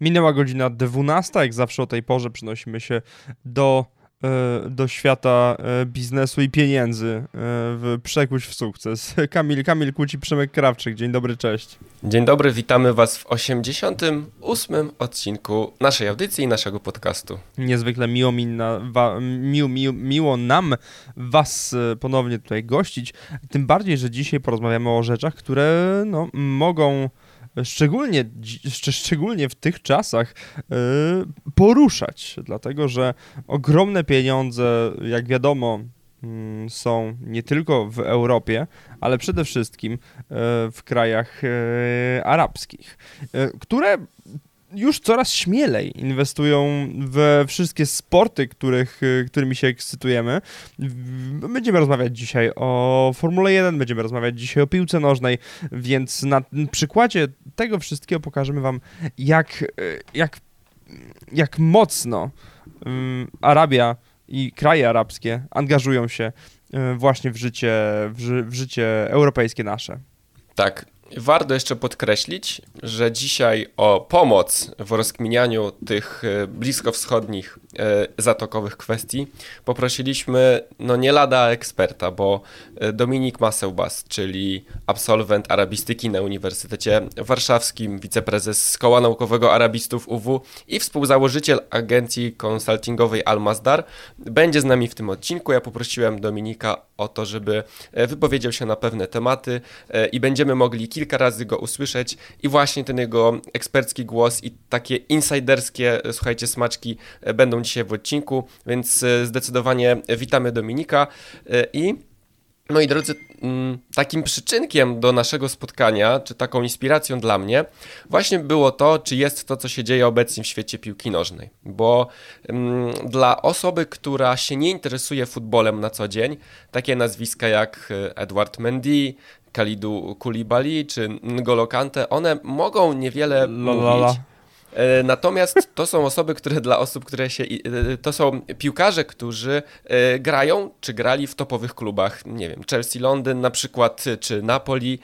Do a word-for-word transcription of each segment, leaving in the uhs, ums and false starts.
Minęła godzina dwunasta, jak zawsze o tej porze przenosimy się do, do świata biznesu i pieniędzy w Przekuć w sukces. Kamil, Kamil Kuci, Przemek Krawczyk. Dzień dobry, cześć. Dzień dobry, witamy Was w osiemdziesiątym ósmym odcinku naszej audycji i naszego podcastu. Niezwykle miło, mi na, wa, miło, miło, miło nam Was ponownie tutaj gościć, tym bardziej, że dzisiaj porozmawiamy o rzeczach, które no, mogą szczególnie, szczególnie w tych czasach yy, poruszać, dlatego że ogromne pieniądze, jak wiadomo, yy, są nie tylko w Europie, ale przede wszystkim yy, w krajach yy, arabskich, yy, które już coraz śmielej inwestują we wszystkie sporty, których, którymi się ekscytujemy. Będziemy rozmawiać dzisiaj o Formule jeden, będziemy rozmawiać dzisiaj o piłce nożnej, więc na przykładzie tego wszystkiego pokażemy Wam, jak, jak, jak mocno Arabia i kraje arabskie angażują się właśnie w życie, w, ży, w życie europejskie nasze. Tak. Warto jeszcze podkreślić, że dzisiaj o pomoc w rozkminianiu tych bliskowschodnich zatokowych kwestii poprosiliśmy no nie lada eksperta, bo Dominik Masseubas, czyli absolwent arabistyki na Uniwersytecie Warszawskim, wiceprezes Koła Naukowego Arabistów U W i współzałożyciel agencji konsultingowej Al-Masdar, będzie z nami w tym odcinku. Ja poprosiłem Dominika o to, żeby wypowiedział się na pewne tematy i będziemy mogli kilka razy go usłyszeć i właśnie ten jego ekspercki głos i takie insiderskie, słuchajcie, smaczki będą dzisiaj w odcinku, więc zdecydowanie witamy Dominika i moi drodzy, takim przyczynkiem do naszego spotkania, czy taką inspiracją dla mnie właśnie było to, czy jest to, co się dzieje obecnie w świecie piłki nożnej, bo um, dla osoby, która się nie interesuje futbolem na co dzień, takie nazwiska jak Edouard Mendy, Kalidou Koulibaly czy N'Golo Kante, one mogą niewiele Lala. mówić. Natomiast to są osoby, które dla osób, które się... To są piłkarze, którzy grają, czy grali w topowych klubach, nie wiem, Chelsea Londyn na przykład, czy Napoli.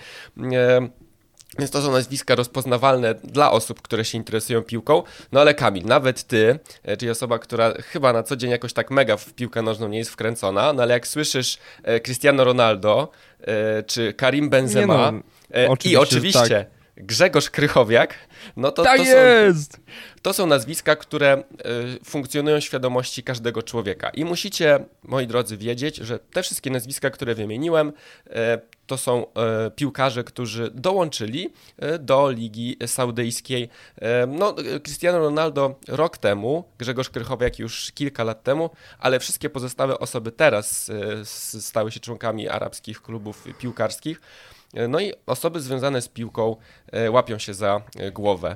Więc to są nazwiska rozpoznawalne dla osób, które się interesują piłką. No ale Kamil, nawet ty, czyli osoba, która chyba na co dzień jakoś tak mega w piłkę nożną nie jest wkręcona, no ale jak słyszysz Cristiano Ronaldo, czy Karim Benzema no, i oczywiście... Tak. Grzegorz Krychowiak, no to, tak to, jest! Są, to są nazwiska, które y, funkcjonują w świadomości każdego człowieka. I musicie, moi drodzy, wiedzieć, że te wszystkie nazwiska, które wymieniłem, y, to są y, piłkarze, którzy dołączyli y, do Ligi Saudyjskiej. Y, no, Cristiano Ronaldo rok temu, Grzegorz Krychowiak już kilka lat temu, ale wszystkie pozostałe osoby teraz y, stały się członkami arabskich klubów piłkarskich. No i osoby związane z piłką łapią się za głowę.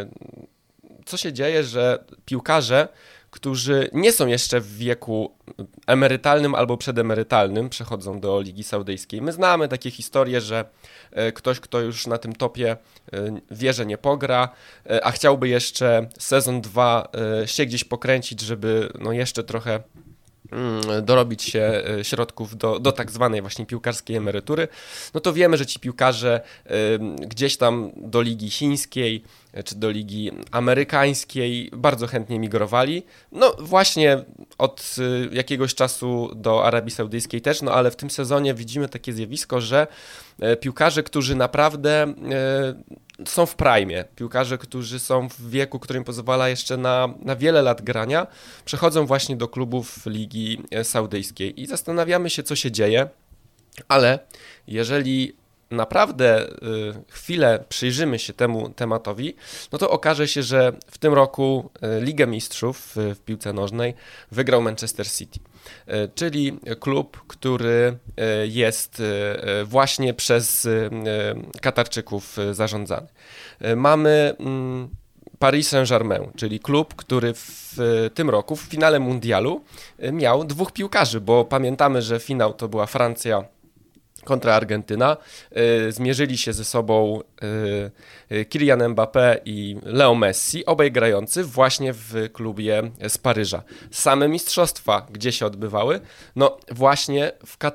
Co się dzieje, że piłkarze, którzy nie są jeszcze w wieku emerytalnym albo przedemerytalnym, przechodzą do Ligi Saudyjskiej. My znamy takie historie, że ktoś, kto już na tym topie wie, że nie pogra, a chciałby jeszcze sezon dwa się gdzieś pokręcić, żeby no jeszcze trochę dorobić się środków do, do tak zwanej właśnie piłkarskiej emerytury, no to wiemy, że ci piłkarze y, gdzieś tam do ligi chińskiej czy do ligi amerykańskiej bardzo chętnie migrowali. No właśnie od y, jakiegoś czasu do Arabii Saudyjskiej też, no ale w tym sezonie widzimy takie zjawisko, że y, piłkarze, którzy naprawdę y, są w prime, piłkarze, którzy są w wieku, który im pozwala jeszcze na, na wiele lat grania, przechodzą właśnie do klubów Ligi Saudyjskiej i zastanawiamy się, co się dzieje, ale jeżeli naprawdę y, chwilę przyjrzymy się temu tematowi, no to okaże się, że w tym roku y, Ligę Mistrzów y, w piłce nożnej wygrał Manchester City, y, czyli klub, który y, jest y, właśnie przez y, Katarczyków y, zarządzany. Y, mamy y, Paris Saint-Germain, czyli klub, który w tym roku w finale mundialu y, miał dwóch piłkarzy, bo pamiętamy, że finał to była Francja kontra Argentyna. Y, zmierzyli się ze sobą y, y, Kylian Mbappé i Leo Messi, obaj grający właśnie w klubie z Paryża. Same mistrzostwa gdzie się odbywały? No właśnie w Katarze.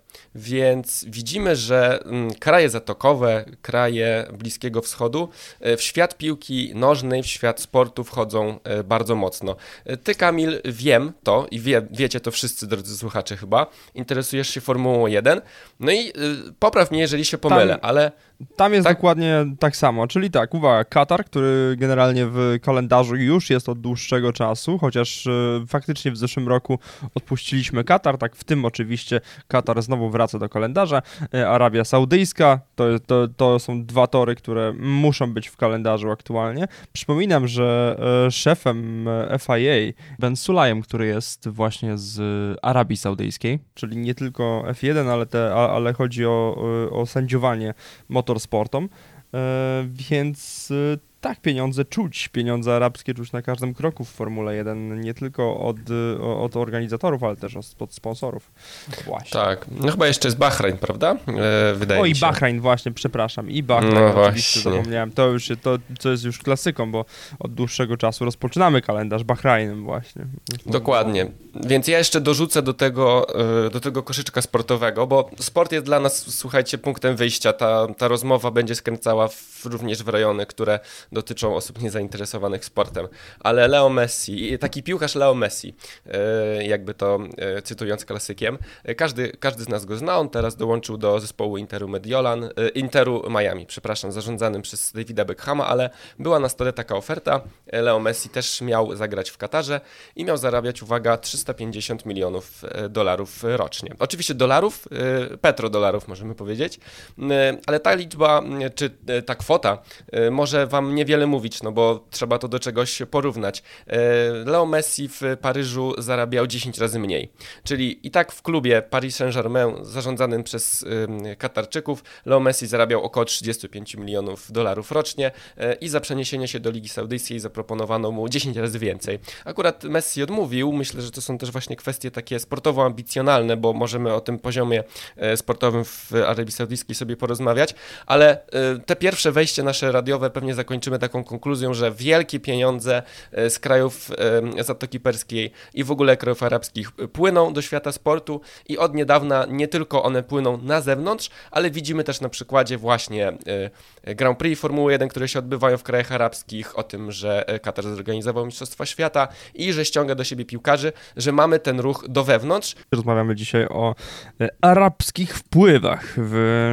Więc widzimy, że kraje zatokowe, kraje Bliskiego Wschodu w świat piłki nożnej, w świat sportu wchodzą bardzo mocno. Ty, Kamil, wiem to i wie, wiecie to wszyscy, drodzy słuchacze chyba, interesujesz się Formułą jeden, no i popraw mnie, jeżeli się pomylę, Tam... ale... Tam jest tak? dokładnie tak samo, czyli tak, uwaga, Katar, który generalnie w kalendarzu już jest od dłuższego czasu, chociaż y, faktycznie w zeszłym roku odpuściliśmy Katar, tak w tym oczywiście Katar znowu wraca do kalendarza, y, Arabia Saudyjska, to, to, to są dwa tory, które muszą być w kalendarzu aktualnie. Przypominam, że y, szefem F I A, Ben Sulayem, który jest właśnie z Arabii Saudyjskiej, czyli nie tylko F jeden, ale, te, a, ale chodzi o, o sędziowanie motorsportom, więc tak, pieniądze czuć, pieniądze arabskie czuć na każdym kroku w Formule jeden, nie tylko od, od organizatorów, ale też od sponsorów. Właśnie. Tak, no chyba jeszcze jest Bahrain, prawda? E, wydaje o, mi i się. Bahrain właśnie, przepraszam, i Bahrain No oczywiście właśnie. zapomniałem, to już to, co jest już klasyką, bo od dłuższego czasu rozpoczynamy kalendarz Bahrainem właśnie. Dokładnie, więc ja jeszcze dorzucę do tego, do tego koszyczka sportowego, bo sport jest dla nas, słuchajcie, punktem wyjścia, ta, ta rozmowa będzie skręcała w, również w rejony, które dotyczą osób niezainteresowanych sportem, ale Leo Messi, taki piłkarz Leo Messi, jakby to cytując klasykiem, każdy, każdy z nas go zna, on teraz dołączył do zespołu Interu Mediolan, Interu Miami, przepraszam, zarządzanym przez Davida Beckhama, ale była na stole taka oferta, Leo Messi też miał zagrać w Katarze i miał zarabiać, uwaga, trzysta pięćdziesiąt milionów dolarów rocznie. Oczywiście dolarów, petrodolarów możemy powiedzieć, ale ta liczba, czy ta kwota może wam niewiele mówić, no bo trzeba to do czegoś porównać. Leo Messi w Paryżu zarabiał dziesięć razy mniej, czyli i tak w klubie Paris Saint-Germain zarządzanym przez Katarczyków Leo Messi zarabiał około trzydzieści pięć milionów dolarów rocznie i za przeniesienie się do Ligi Saudyjskiej zaproponowano mu dziesięć razy więcej. Akurat Messi odmówił, myślę, że to są też właśnie kwestie takie sportowo ambicjonalne, bo możemy o tym poziomie sportowym w Arabii Saudyjskiej sobie porozmawiać, ale te pierwsze wejście nasze radiowe pewnie zakończymy taką konkluzją, że wielkie pieniądze z krajów Zatoki Perskiej i w ogóle krajów arabskich płyną do świata sportu i od niedawna nie tylko one płyną na zewnątrz, ale widzimy też na przykładzie właśnie Grand Prix Formuły jeden, które się odbywają w krajach arabskich, o tym, że Katar zorganizował Mistrzostwa Świata i że ściąga do siebie piłkarzy, że mamy ten ruch do wewnątrz. Rozmawiamy dzisiaj o arabskich wpływach w,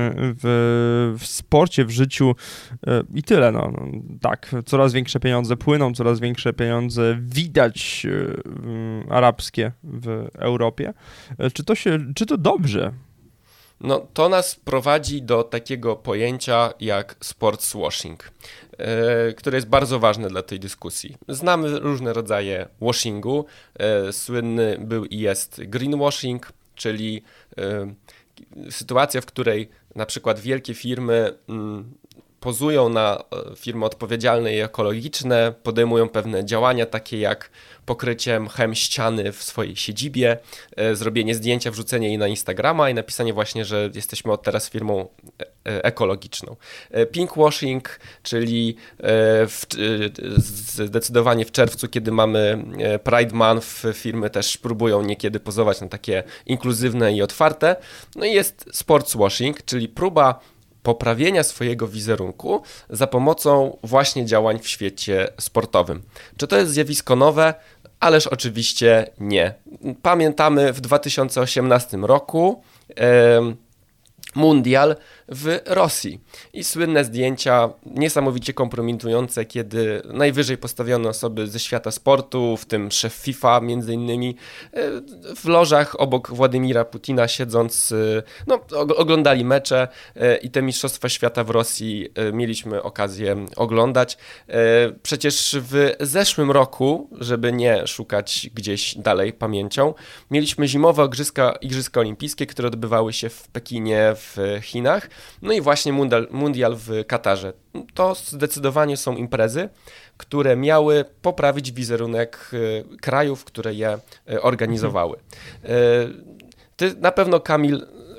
w, w sporcie, w życiu i tyle. No. Tak, coraz większe pieniądze płyną, coraz większe pieniądze widać arabskie w Europie. Czy to się, czy to dobrze? No, to nas prowadzi do takiego pojęcia jak sportswashing, yy, które jest bardzo ważne dla tej dyskusji. Znamy różne rodzaje washingu. Yy, słynny był i jest greenwashing, czyli yy, sytuacja, w której na przykład wielkie firmy yy, pozują na firmy odpowiedzialne i ekologiczne, podejmują pewne działania takie jak pokrycie mchem ściany w swojej siedzibie, e, zrobienie zdjęcia, wrzucenie jej na Instagrama i napisanie właśnie, że jesteśmy od teraz firmą e, ekologiczną. E, pinkwashing, czyli e, w, e, zdecydowanie w czerwcu, kiedy mamy Pride Month, firmy też próbują niekiedy pozować na takie inkluzywne i otwarte. No i jest sportswashing, czyli próba poprawienia swojego wizerunku za pomocą właśnie działań w świecie sportowym. Czy to jest zjawisko nowe? Ależ oczywiście nie. Pamiętamy w dwa tysiące osiemnastym roku e, mundial w Rosji i słynne zdjęcia niesamowicie kompromitujące, kiedy najwyżej postawione osoby ze świata sportu, w tym szef FIFA między innymi, w lożach obok Władimira Putina siedząc, no, oglądali mecze i te mistrzostwa świata w Rosji mieliśmy okazję oglądać. Przecież w zeszłym roku, żeby nie szukać gdzieś dalej pamięcią, mieliśmy zimowe igrzyska, igrzyska olimpijskie, które odbywały się w Pekinie w Chinach. No i właśnie mundial, mundial w Katarze. To zdecydowanie są imprezy, które miały poprawić wizerunek krajów, które je organizowały. Ty na pewno, Kamil,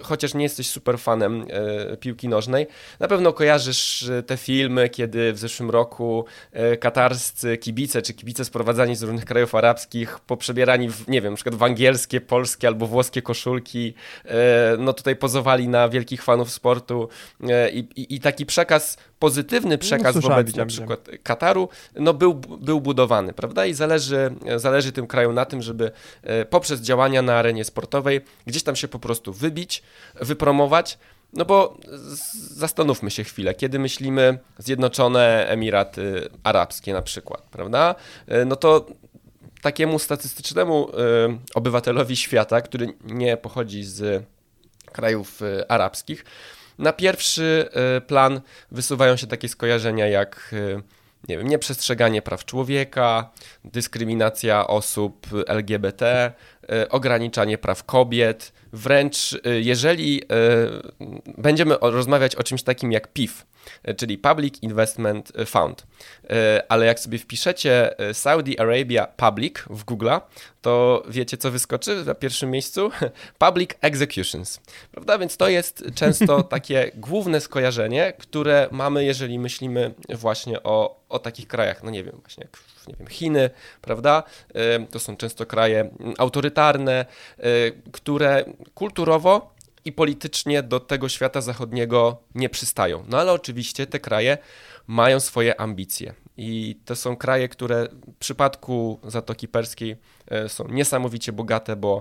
chociaż nie jesteś super fanem e, piłki nożnej, na pewno kojarzysz te filmy, kiedy w zeszłym roku e, katarscy kibice, czy kibice sprowadzani z różnych krajów arabskich, poprzebierani w, nie wiem, na przykład w angielskie, polskie albo włoskie koszulki, e, no tutaj pozowali na wielkich fanów sportu e, i, i taki przekaz, pozytywny przekaz no, wobec na przykład Kataru, no był, był budowany, prawda? I zależy, zależy tym krajom na tym, żeby poprzez działania na arenie sportowej gdzieś tam się po prostu wybić, wypromować, no bo zastanówmy się chwilę, kiedy myślimy Zjednoczone Emiraty Arabskie na przykład, prawda? No to takiemu statystycznemu obywatelowi świata, który nie pochodzi z krajów arabskich, na pierwszy plan wysuwają się takie skojarzenia jak, nie wiem, nieprzestrzeganie praw człowieka, dyskryminacja osób L G B T, ograniczanie praw kobiet. Wręcz jeżeli będziemy rozmawiać o czymś takim jak P I F, czyli Public Investment Fund, ale jak sobie wpiszecie Saudi Arabia Public w Google'a, to wiecie, co wyskoczy na pierwszym miejscu? Public Executions, prawda? Więc to jest często takie główne skojarzenie, które mamy, jeżeli myślimy właśnie o, o takich krajach, no nie wiem, właśnie jak nie wiem, Chiny, prawda? To są często kraje autorytarne, które kulturowo i politycznie do tego świata zachodniego nie przystają. No ale oczywiście te kraje mają swoje ambicje i to są kraje, które w przypadku Zatoki Perskiej są niesamowicie bogate, bo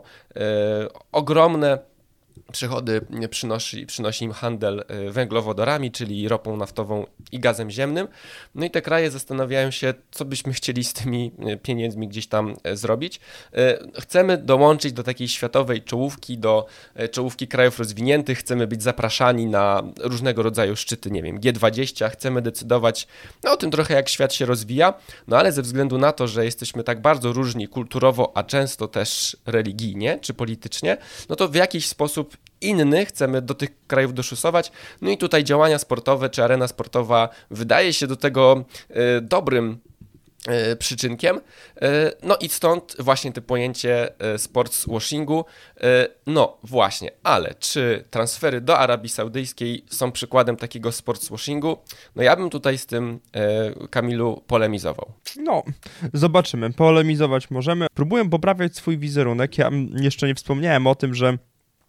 ogromne przychody przynosi, przynosi im handel węglowodorami, czyli ropą naftową i gazem ziemnym. No i te kraje zastanawiają się, co byśmy chcieli z tymi pieniędzmi gdzieś tam zrobić. Chcemy dołączyć do takiej światowej czołówki, do czołówki krajów rozwiniętych, chcemy być zapraszani na różnego rodzaju szczyty, nie wiem, G dwadzieścia, chcemy decydować no, o tym trochę, jak świat się rozwija, no ale ze względu na to, że jesteśmy tak bardzo różni kulturowo, a często też religijnie czy politycznie, no to w jakiś sposób inny chcemy do tych krajów doszusować. No i tutaj działania sportowe czy arena sportowa wydaje się do tego y, dobrym y, przyczynkiem. Y, no i stąd właśnie to pojęcie y, sports washingu. Y, no właśnie, ale czy transfery do Arabii Saudyjskiej są przykładem takiego sports washingu? No ja bym tutaj z tym, y, Kamilu, polemizował. No, zobaczymy. Polemizować możemy. Próbuję poprawiać swój wizerunek. Ja jeszcze nie wspomniałem o tym, że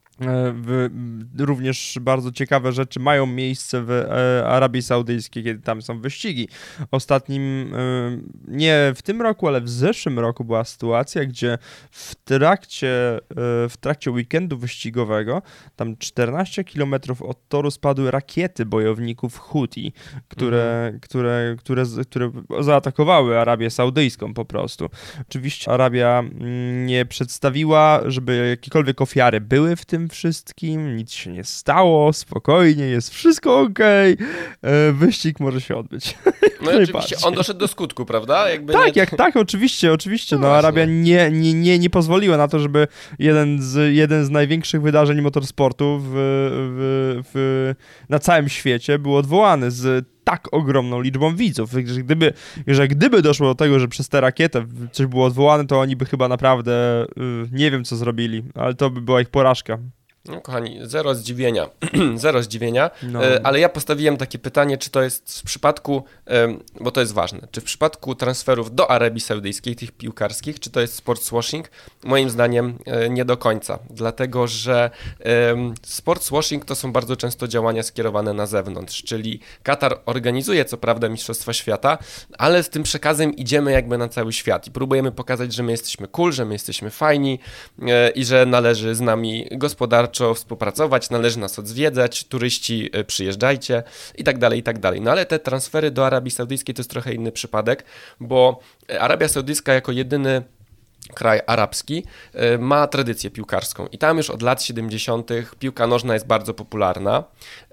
W, również bardzo ciekawe rzeczy mają miejsce w Arabii Saudyjskiej, kiedy tam są wyścigi. Ostatnim, nie w tym roku, ale w zeszłym roku była sytuacja, gdzie w trakcie, w trakcie weekendu wyścigowego tam czternaście kilometrów od toru spadły rakiety bojowników Huti, które, mhm. które, które, które zaatakowały Arabię Saudyjską po prostu. Oczywiście Arabia nie przedstawiła, żeby jakiekolwiek ofiary były w tym wszystkim, nic się nie stało, spokojnie, jest wszystko okej, okay. Wyścig może się odbyć. No i oczywiście on doszedł do skutku, prawda? Jakby tak, nie... jak, tak, oczywiście, oczywiście. No, no Arabia nie, nie, nie, nie pozwoliła na to, żeby jeden z, jeden z największych wydarzeń motorsportu w, w, w, na całym świecie był odwołany z tak ogromną liczbą widzów, że gdyby, że gdyby doszło do tego, że przez tę rakietę coś było odwołane, to oni by chyba naprawdę yy, nie wiem, co zrobili, ale to by była ich porażka. No kochani, zero zdziwienia, zero zdziwienia, no. Ale ja postawiłem takie pytanie, czy to jest w przypadku, bo to jest ważne, czy w przypadku transferów do Arabii Saudyjskiej, tych piłkarskich, czy to jest sportswashing? Moim zdaniem nie do końca, dlatego że sportswashing to są bardzo często działania skierowane na zewnątrz, czyli Katar organizuje co prawda Mistrzostwa Świata, ale z tym przekazem idziemy jakby na cały świat i próbujemy pokazać, że my jesteśmy cool, że my jesteśmy fajni i że należy z nami gospodarczo współpracować, należy nas odwiedzać, turyści przyjeżdżajcie i tak dalej, i tak dalej. No ale te transfery do Arabii Saudyjskiej to jest trochę inny przypadek, bo Arabia Saudyjska jako jedyny kraj arabski ma tradycję piłkarską i tam już od lat siedemdziesiątych piłka nożna jest bardzo popularna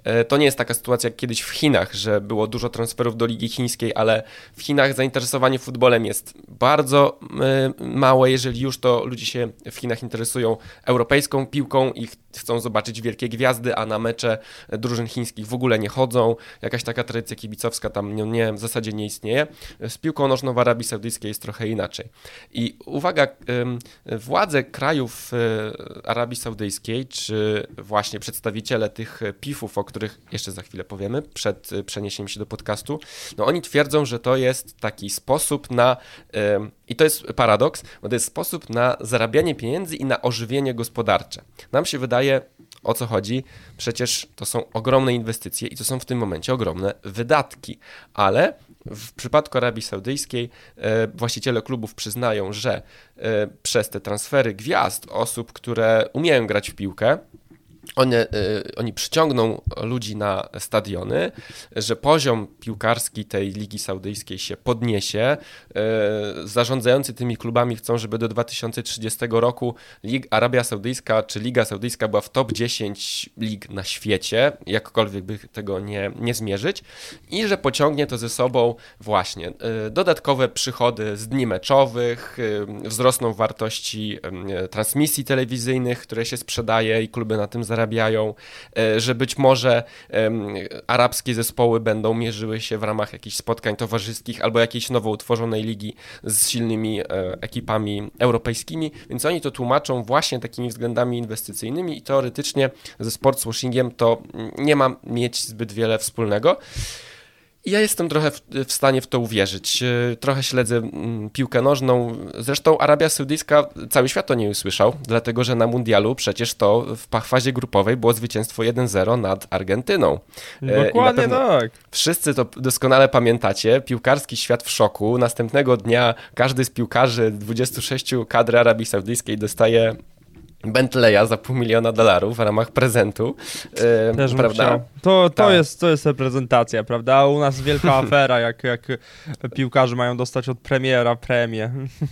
to nie jest taka sytuacja jak kiedyś w Chinach, że było dużo transferów do Ligi Chińskiej, ale w Chinach zainteresowanie futbolem jest bardzo małe. Jeżeli już, to ludzie się w Chinach interesują europejską piłką i chcą zobaczyć wielkie gwiazdy, a na mecze drużyn chińskich w ogóle nie chodzą. Jakaś taka tradycja kibicowska tam nie, nie, w zasadzie nie istnieje. Z piłką nożną w Arabii Saudyjskiej jest trochę inaczej. I uwaga, władze krajów Arabii Saudyjskiej, czy właśnie przedstawiciele tych pifów, o których jeszcze za chwilę powiemy, przed przeniesieniem się do podcastu, no oni twierdzą, że to jest taki sposób na, i to jest paradoks, bo to jest sposób na zarabianie pieniędzy i na ożywienie gospodarcze. Nam się wydaje, o co chodzi? Przecież to są ogromne inwestycje i to są w tym momencie ogromne wydatki, ale w przypadku Arabii Saudyjskiej e, właściciele klubów przyznają, że e, przez te transfery gwiazd, osób, które umieją grać w piłkę, One, y, oni przyciągną ludzi na stadiony, że poziom piłkarski tej Ligi Saudyjskiej się podniesie. Y, zarządzający tymi klubami chcą, żeby do dwa tysiące trzydziestego roku Lig, Arabia Saudyjska czy Liga Saudyjska była w top dziesięć lig na świecie, jakkolwiek by tego nie, nie zmierzyć, i że pociągnie to ze sobą właśnie y, dodatkowe przychody z dni meczowych, y, wzrosną wartości y, transmisji telewizyjnych, które się sprzedaje i kluby na tym zarabiają, że być może um, arabskie zespoły będą mierzyły się w ramach jakichś spotkań towarzyskich albo jakiejś nowo utworzonej ligi z silnymi e, ekipami europejskimi, więc oni to tłumaczą właśnie takimi względami inwestycyjnymi i teoretycznie ze sportswashingiem to nie ma mieć zbyt wiele wspólnego. I ja jestem trochę w, w stanie w to uwierzyć. Trochę śledzę mm, piłkę nożną. Zresztą Arabia Saudyjska, cały świat o niej usłyszał, dlatego że na mundialu przecież to w fazie grupowej było zwycięstwo jeden zero nad Argentyną. Dokładnie tak. Wszyscy to doskonale pamiętacie. Piłkarski świat w szoku. Następnego dnia każdy z piłkarzy dwudziestu sześciu kadry Arabii Saudyjskiej dostaje Bentleya za pół miliona dolarów w ramach prezentu, yy, Też prawda? Musiał. To, to, Tak. jest, to jest reprezentacja, prawda? A u nas wielka afera, jak, jak piłkarze mają dostać od premiera premię.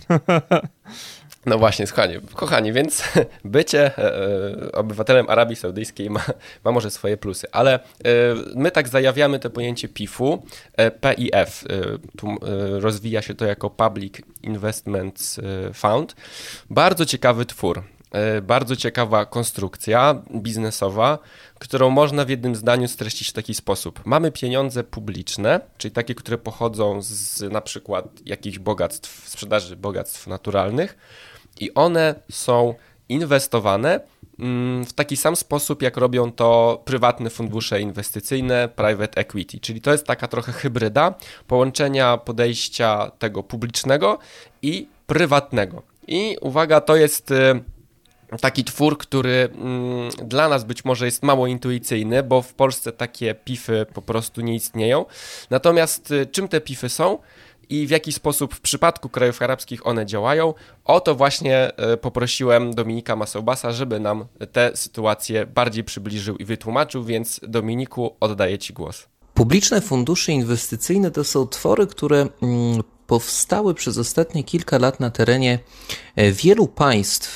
No właśnie, kochani, kochani, więc bycie e, obywatelem Arabii Saudyjskiej ma, ma może swoje plusy, ale e, my tak zajawiamy to pojęcie pifu, e, P I F, e, tu e, rozwija się to jako Public Investment Fund. Bardzo ciekawy twór. Bardzo ciekawa konstrukcja biznesowa, którą można w jednym zdaniu streścić w taki sposób. Mamy pieniądze publiczne, czyli takie, które pochodzą z na przykład jakichś bogactw, sprzedaży bogactw naturalnych, i one są inwestowane w taki sam sposób, jak robią to prywatne fundusze inwestycyjne, private equity, czyli to jest taka trochę hybryda połączenia podejścia tego publicznego i prywatnego. I uwaga, to jest taki twór, który mm, dla nas być może jest mało intuicyjny, bo w Polsce takie pify po prostu nie istnieją. Natomiast y, czym te pify są i w jaki sposób w przypadku krajów arabskich one działają, o to właśnie y, poprosiłem Dominika Masseubasa, żeby nam tę sytuację bardziej przybliżył i wytłumaczył, więc Dominiku, oddaję Ci głos. Publiczne fundusze inwestycyjne to są twory, które mm, powstały przez ostatnie kilka lat na terenie wielu państw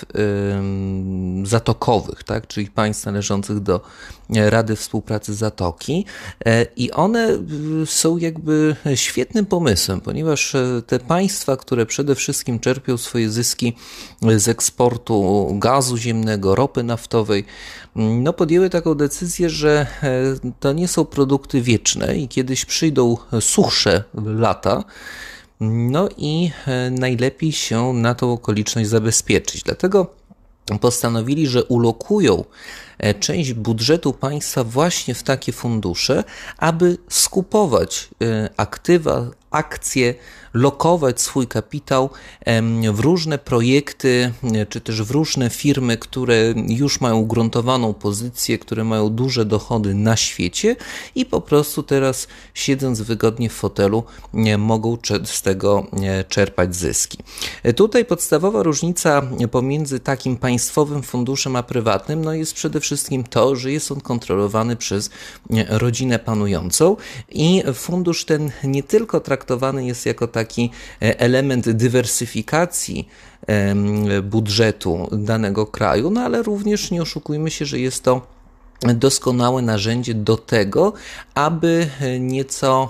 zatokowych, tak, czyli państw należących do Rady Współpracy Zatoki, i one są jakby świetnym pomysłem, ponieważ te państwa, które przede wszystkim czerpią swoje zyski z eksportu gazu ziemnego, ropy naftowej, no podjęły taką decyzję, że to nie są produkty wieczne i kiedyś przyjdą suchsze lata, no i najlepiej się na tą okoliczność zabezpieczyć. Dlatego postanowili, że ulokują część budżetu państwa właśnie w takie fundusze, aby skupować aktywa, akcje, lokować swój kapitał w różne projekty, czy też w różne firmy, które już mają ugruntowaną pozycję, które mają duże dochody na świecie i po prostu teraz, siedząc wygodnie w fotelu, mogą z tego czerpać zyski. Tutaj podstawowa różnica pomiędzy takim państwowym funduszem a prywatnym no jest przede wszystkim to, że jest on kontrolowany przez rodzinę panującą i fundusz ten nie tylko traktowany jest jako taki element dywersyfikacji budżetu danego kraju, no ale również nie oszukujmy się, że jest to doskonałe narzędzie do tego, aby nieco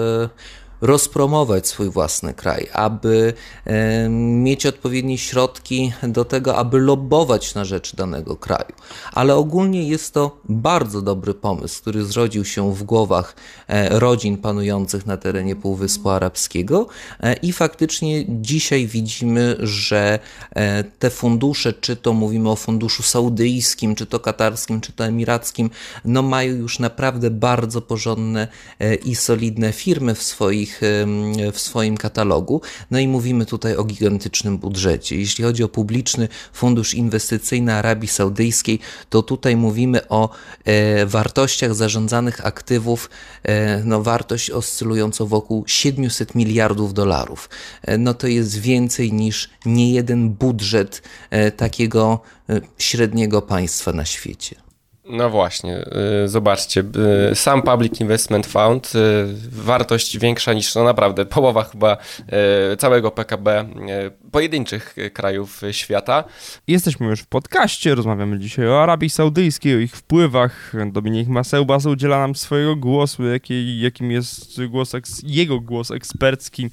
rozpromować swój własny kraj, aby e, mieć odpowiednie środki do tego, aby lobbować na rzecz danego kraju. Ale ogólnie jest to bardzo dobry pomysł, który zrodził się w głowach e, rodzin panujących na terenie Półwyspu Arabskiego e, i faktycznie dzisiaj widzimy, że e, te fundusze, czy to mówimy o funduszu saudyjskim, czy to katarskim, czy to emirackim, no mają już naprawdę bardzo porządne e, i solidne firmy w swoich w swoim katalogu. No i mówimy tutaj o gigantycznym budżecie. Jeśli chodzi o publiczny fundusz inwestycyjny Arabii Saudyjskiej, to tutaj mówimy o e, wartościach zarządzanych aktywów, e, no wartość oscylującą wokół siedemset miliardów dolarów. E, no to jest więcej niż niejeden budżet e, takiego e, średniego państwa na świecie. No właśnie, zobaczcie, sam Public Investment Fund, wartość większa niż no naprawdę połowa chyba całego P K B pojedynczych krajów świata. Jesteśmy już w podcaście, rozmawiamy dzisiaj o Arabii Saudyjskiej, o ich wpływach. Dominik Masełbas udziela nam swojego głosu, jaki, jakim jest głos, jego głos ekspercki.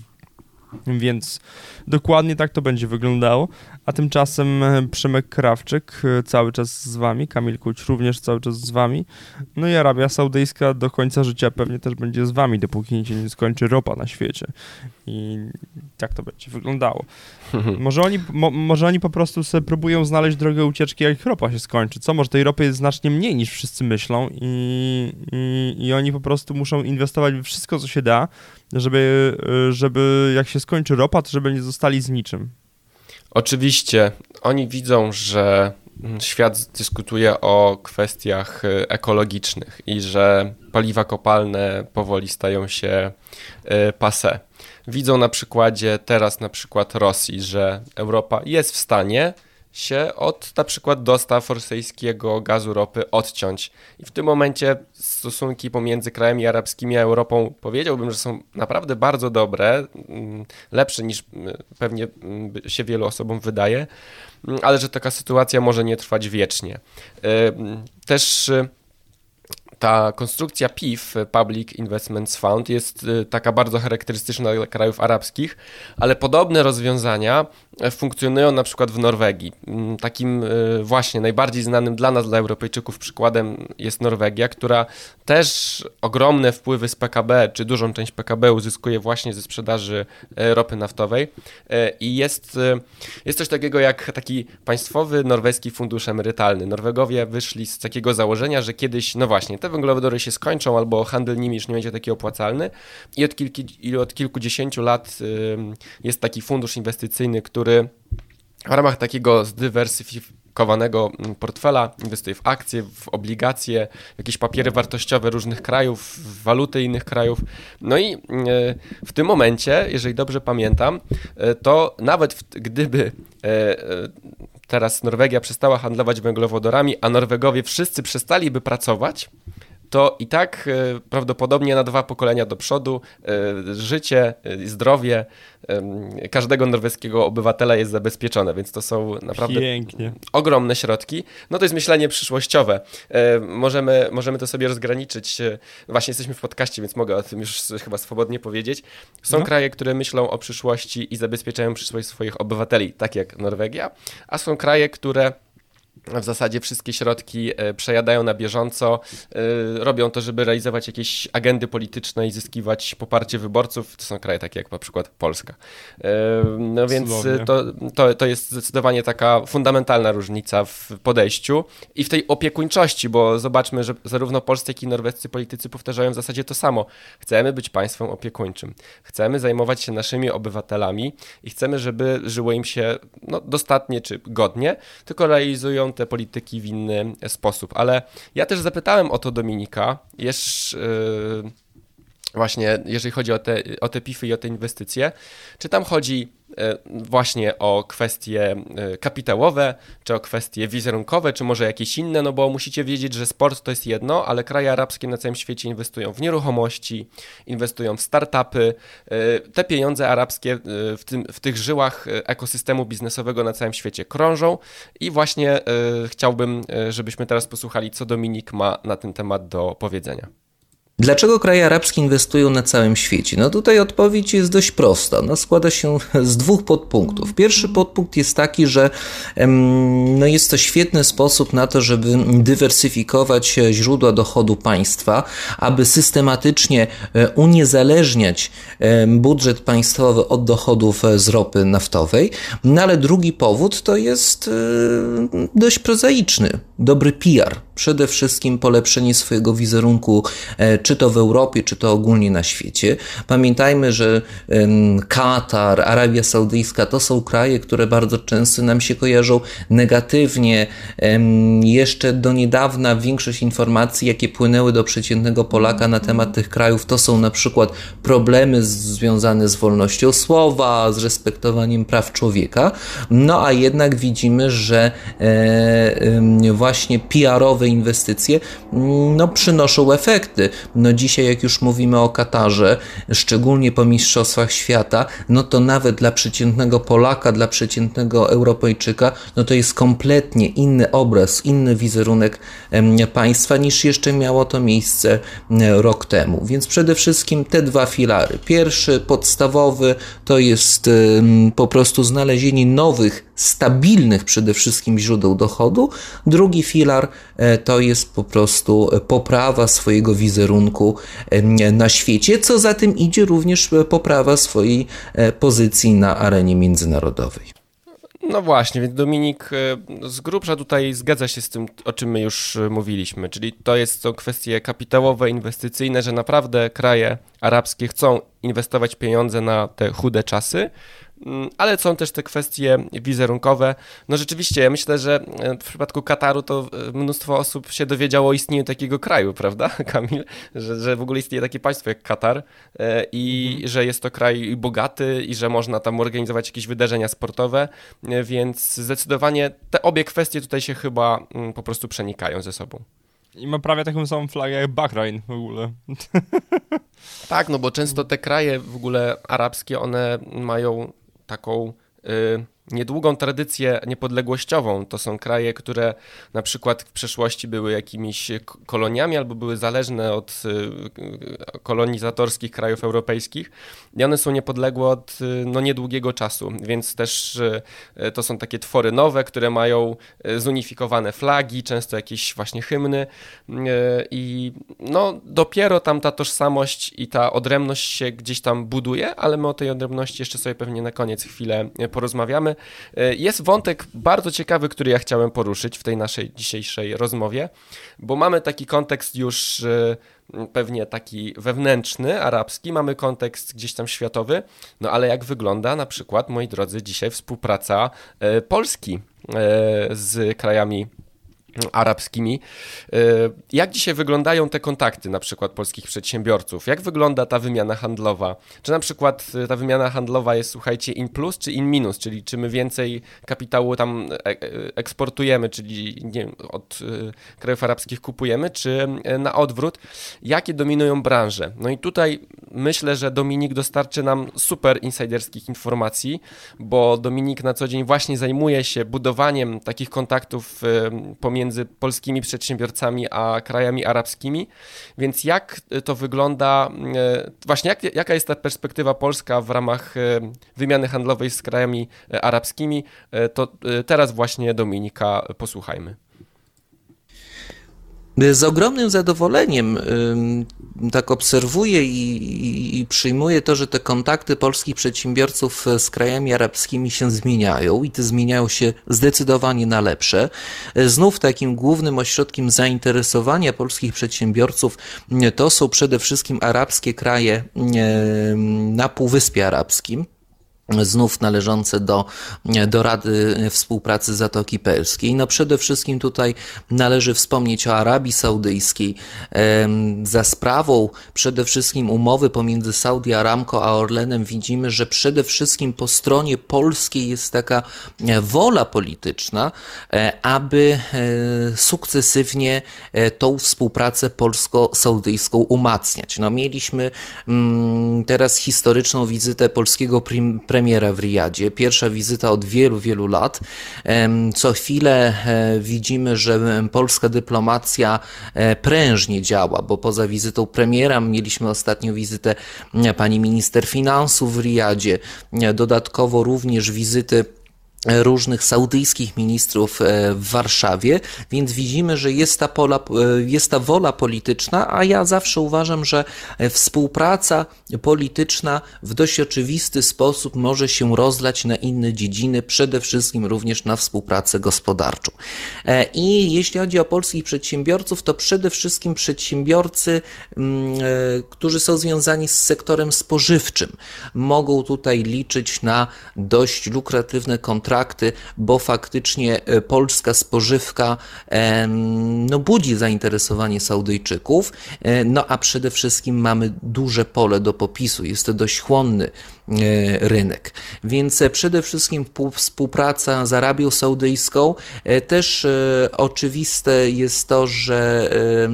Więc dokładnie tak to będzie wyglądało. A tymczasem Przemek Krawczyk cały czas z wami, Kamil Kuć również cały czas z wami. No i Arabia Saudyjska do końca życia pewnie też będzie z wami, dopóki się nie skończy ropa na świecie. I tak to będzie wyglądało. Może oni, mo, może oni po prostu sobie próbują znaleźć drogę ucieczki, jak ropa się skończy. Co? Może tej ropy jest znacznie mniej niż wszyscy myślą i, i, i oni po prostu muszą inwestować we wszystko, co się da, żeby, żeby jak się skończy ropa, to żeby nie zostali z niczym. Oczywiście. Oni widzą, że świat dyskutuje o kwestiach ekologicznych i że paliwa kopalne powoli stają się passé. Widzą na przykładzie teraz na przykład Rosji, że Europa jest w stanie się od na przykład dostaw rosyjskiego gazu, ropy odciąć. I w tym momencie stosunki pomiędzy krajami arabskimi a Europą powiedziałbym, że są naprawdę bardzo dobre, lepsze niż pewnie się wielu osobom wydaje, ale że taka sytuacja może nie trwać wiecznie. Też ta konstrukcja P I F, Public Investment Fund, jest taka bardzo charakterystyczna dla krajów arabskich, ale podobne rozwiązania funkcjonują na przykład w Norwegii. Takim właśnie najbardziej znanym dla nas, dla Europejczyków przykładem jest Norwegia, która też ogromne wpływy z P K B, czy dużą część P K B uzyskuje właśnie ze sprzedaży ropy naftowej i jest, jest coś takiego jak taki państwowy norweski fundusz emerytalny. Norwegowie wyszli z takiego założenia, że kiedyś, no właśnie, te węglowodory się skończą albo handel nimi już nie będzie taki opłacalny i od, kilki, i od kilkudziesięciu lat jest taki fundusz inwestycyjny, który w ramach takiego zdywersyfikowanego portfela inwestuje w akcje, w obligacje, w jakieś papiery wartościowe różnych krajów, w waluty innych krajów. No i w tym momencie, jeżeli dobrze pamiętam, to nawet gdyby teraz Norwegia przestała handlować węglowodorami, a Norwegowie wszyscy przestaliby pracować, to i tak e, prawdopodobnie na dwa pokolenia do przodu e, życie i zdrowie e, każdego norweskiego obywatela jest zabezpieczone, więc to są naprawdę Pięknie. ogromne środki. No to jest myślenie przyszłościowe. E, możemy, możemy to sobie rozgraniczyć. E, właśnie jesteśmy w podcaście, więc mogę o tym już chyba swobodnie powiedzieć. Są no. kraje, które myślą o przyszłości i zabezpieczają przyszłość swoich obywateli, tak jak Norwegia, a są kraje, które w zasadzie wszystkie środki przejadają na bieżąco, robią to, żeby realizować jakieś agendy polityczne i zyskiwać poparcie wyborców. To są kraje takie jak na przykład Polska. No więc to, to, to jest zdecydowanie taka fundamentalna różnica w podejściu i w tej opiekuńczości, bo zobaczmy, że zarówno polscy, jak i norwescy politycy powtarzają w zasadzie to samo. Chcemy być państwem opiekuńczym. Chcemy zajmować się naszymi obywatelami i chcemy, żeby żyło im się no, dostatnie czy godnie, tylko realizują te polityki w inny sposób. Ale ja też zapytałem o to Dominika, jeszcze yy, właśnie jeżeli chodzi o te, o te P I F-y i o te inwestycje, czy tam chodzi właśnie o kwestie kapitałowe, czy o kwestie wizerunkowe, czy może jakieś inne, no bo musicie wiedzieć, że sport to jest jedno, ale kraje arabskie na całym świecie inwestują w nieruchomości, inwestują w startupy. Te pieniądze arabskie w, tym, w tych żyłach ekosystemu biznesowego na całym świecie krążą i właśnie chciałbym, żebyśmy teraz posłuchali, co Dominik ma na ten temat do powiedzenia. Dlaczego kraje arabskie inwestują na całym świecie? No tutaj odpowiedź jest dość prosta. No składa się z dwóch podpunktów. Pierwszy podpunkt jest taki, że no jest to świetny sposób na to, żeby dywersyfikować źródła dochodu państwa, aby systematycznie uniezależniać budżet państwowy od dochodów z ropy naftowej. No ale drugi powód to jest dość prozaiczny. Dobry P R. Przede wszystkim polepszenie swojego wizerunku, czy to w Europie, czy to ogólnie na świecie. Pamiętajmy, że Katar, Arabia Saudyjska to są kraje, które bardzo często nam się kojarzą negatywnie. Jeszcze do niedawna większość informacji, jakie płynęły do przeciętnego Polaka na temat tych krajów, to są na przykład problemy związane z wolnością słowa, z respektowaniem praw człowieka. No a jednak widzimy, że właśnie P R-owe inwestycje no, przynoszą efekty. No dzisiaj jak już mówimy o Katarze, szczególnie po mistrzostwach świata, no to nawet dla przeciętnego Polaka, dla przeciętnego Europejczyka, no to jest kompletnie inny obraz, inny wizerunek państwa niż jeszcze miało to miejsce rok temu. Więc przede wszystkim te dwa filary. Pierwszy, podstawowy, to jest po prostu znalezienie nowych, stabilnych przede wszystkim źródeł dochodu. Drugi filar to jest po prostu poprawa swojego wizerunku na świecie, co za tym idzie również poprawa swojej pozycji na arenie międzynarodowej. No właśnie, więc Dominik z grubsza tutaj zgadza się z tym, o czym my już mówiliśmy, czyli to jest to kwestie kapitałowe, inwestycyjne, że naprawdę kraje arabskie chcą inwestować pieniądze na te chude czasy, ale są też te kwestie wizerunkowe. No rzeczywiście, ja myślę, że w przypadku Kataru to mnóstwo osób się dowiedziało o istnieniu takiego kraju, prawda, Kamil? Że, że w ogóle istnieje takie państwo jak Katar i mhm. że jest to kraj bogaty i że można tam organizować jakieś wydarzenia sportowe, więc zdecydowanie te obie kwestie tutaj się chyba po prostu przenikają ze sobą. I ma prawie taką samą flagę jak Bahrajn w ogóle. Tak, no bo często te kraje w ogóle arabskie, one mają taką y, niedługą tradycję niepodległościową. To są kraje, które na przykład w przeszłości były jakimiś koloniami albo były zależne od y, kolonizatorskich krajów europejskich i one są niepodległe od y, no, niedługiego czasu, więc też y, to są takie twory nowe, które mają zunifikowane flagi, często jakieś właśnie hymny y, i no dopiero tam ta tożsamość i ta odrębność się gdzieś tam buduje, ale my o tej odrębności jeszcze sobie pewnie na koniec chwilę porozmawiamy. Jest wątek bardzo ciekawy, który ja chciałem poruszyć w tej naszej dzisiejszej rozmowie, bo mamy taki kontekst już pewnie taki wewnętrzny, arabski, mamy kontekst gdzieś tam światowy, no ale jak wygląda na przykład, moi drodzy, dzisiaj współpraca Polski z krajami arabskimi. Jak dzisiaj wyglądają te kontakty na przykład polskich przedsiębiorców? Jak wygląda ta wymiana handlowa? Czy na przykład ta wymiana handlowa jest, słuchajcie, in plus czy in minus? Czyli czy my więcej kapitału tam eksportujemy, czyli nie wiem, od krajów arabskich kupujemy, czy na odwrót? Jakie dominują branże? No i tutaj myślę, że Dominik dostarczy nam super insiderskich informacji, bo Dominik na co dzień właśnie zajmuje się budowaniem takich kontaktów pomiędzy między polskimi przedsiębiorcami a krajami arabskimi, więc jak to wygląda, właśnie jak, jaka jest ta perspektywa polska w ramach wymiany handlowej z krajami arabskimi, to teraz właśnie Dominika posłuchajmy. Z ogromnym zadowoleniem tak obserwuję i, i, i przyjmuję to, że te kontakty polskich przedsiębiorców z krajami arabskimi się zmieniają i te zmieniają się zdecydowanie na lepsze. Znów takim głównym ośrodkiem zainteresowania polskich przedsiębiorców to są przede wszystkim arabskie kraje na Półwyspie Arabskim. znów należące do, do Rady Współpracy Zatoki Perskiej. No przede wszystkim tutaj należy wspomnieć o Arabii Saudyjskiej. Za sprawą przede wszystkim umowy pomiędzy Saudi Aramco a Orlenem widzimy, że przede wszystkim po stronie polskiej jest taka wola polityczna, aby sukcesywnie tą współpracę polsko-saudyjską umacniać. No mieliśmy teraz historyczną wizytę polskiego prim premiera w Riyadzie. Pierwsza wizyta od wielu, wielu lat. Co chwilę widzimy, że polska dyplomacja prężnie działa, bo poza wizytą premiera mieliśmy ostatnio wizytę pani minister finansów w Riyadzie. Dodatkowo również wizyty różnych saudyjskich ministrów w Warszawie, więc widzimy, że jest ta, pola, jest ta wola polityczna, a ja zawsze uważam, że współpraca polityczna w dość oczywisty sposób może się rozlać na inne dziedziny, przede wszystkim również na współpracę gospodarczą. I jeśli chodzi o polskich przedsiębiorców, to przede wszystkim przedsiębiorcy, którzy są związani z sektorem spożywczym, mogą tutaj liczyć na dość lukratywne kontrakty, bo faktycznie polska spożywka no, budzi zainteresowanie Saudyjczyków, no a przede wszystkim mamy duże pole do popisu, jest to dość chłonny rynek, więc przede wszystkim współpraca z Arabią Saudyjską. Też oczywiste jest to, że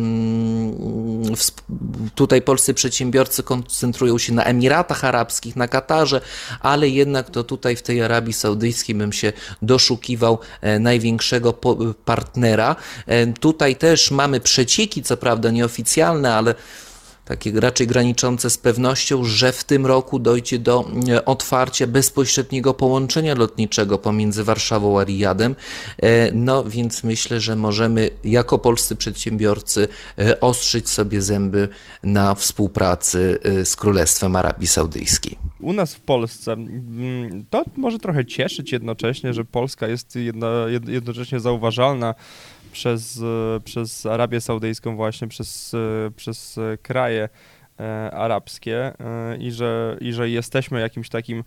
tutaj polscy przedsiębiorcy koncentrują się na Emiratach Arabskich, na Katarze, ale jednak to tutaj w tej Arabii Saudyjskiej bym się doszukiwał największego partnera. Tutaj też mamy przecieki, co prawda nieoficjalne, ale takie raczej graniczące z pewnością, że w tym roku dojdzie do otwarcia bezpośredniego połączenia lotniczego pomiędzy Warszawą a Riyadem. No więc myślę, że możemy jako polscy przedsiębiorcy ostrzyć sobie zęby na współpracy z Królestwem Arabii Saudyjskiej. U nas w Polsce to może trochę cieszyć jednocześnie, że Polska jest jedno, jednocześnie zauważalna przez, przez Arabię Saudyjską właśnie, przez, przez kraje arabskie i że, i że jesteśmy jakimś takim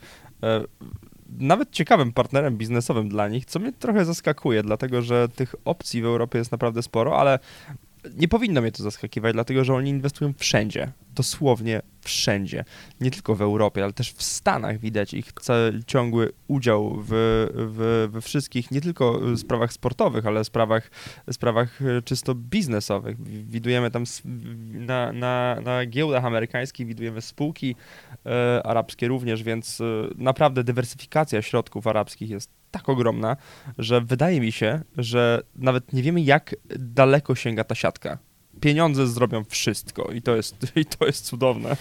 nawet ciekawym partnerem biznesowym dla nich, co mnie trochę zaskakuje, dlatego że tych opcji w Europie jest naprawdę sporo, ale nie powinno mnie to zaskakiwać, dlatego że oni inwestują wszędzie, dosłownie wszędzie, nie tylko w Europie, ale też w Stanach widać ich ciągły udział w, w, we wszystkich, nie tylko sprawach sportowych, ale sprawach, sprawach czysto biznesowych. Widujemy tam na, na, na giełdach amerykańskich, widujemy spółki e, arabskie również, więc e, naprawdę dywersyfikacja środków arabskich jest tak ogromna, że wydaje mi się, że nawet nie wiemy, jak daleko sięga ta siatka. Pieniądze zrobią wszystko i to jest, i to jest cudowne.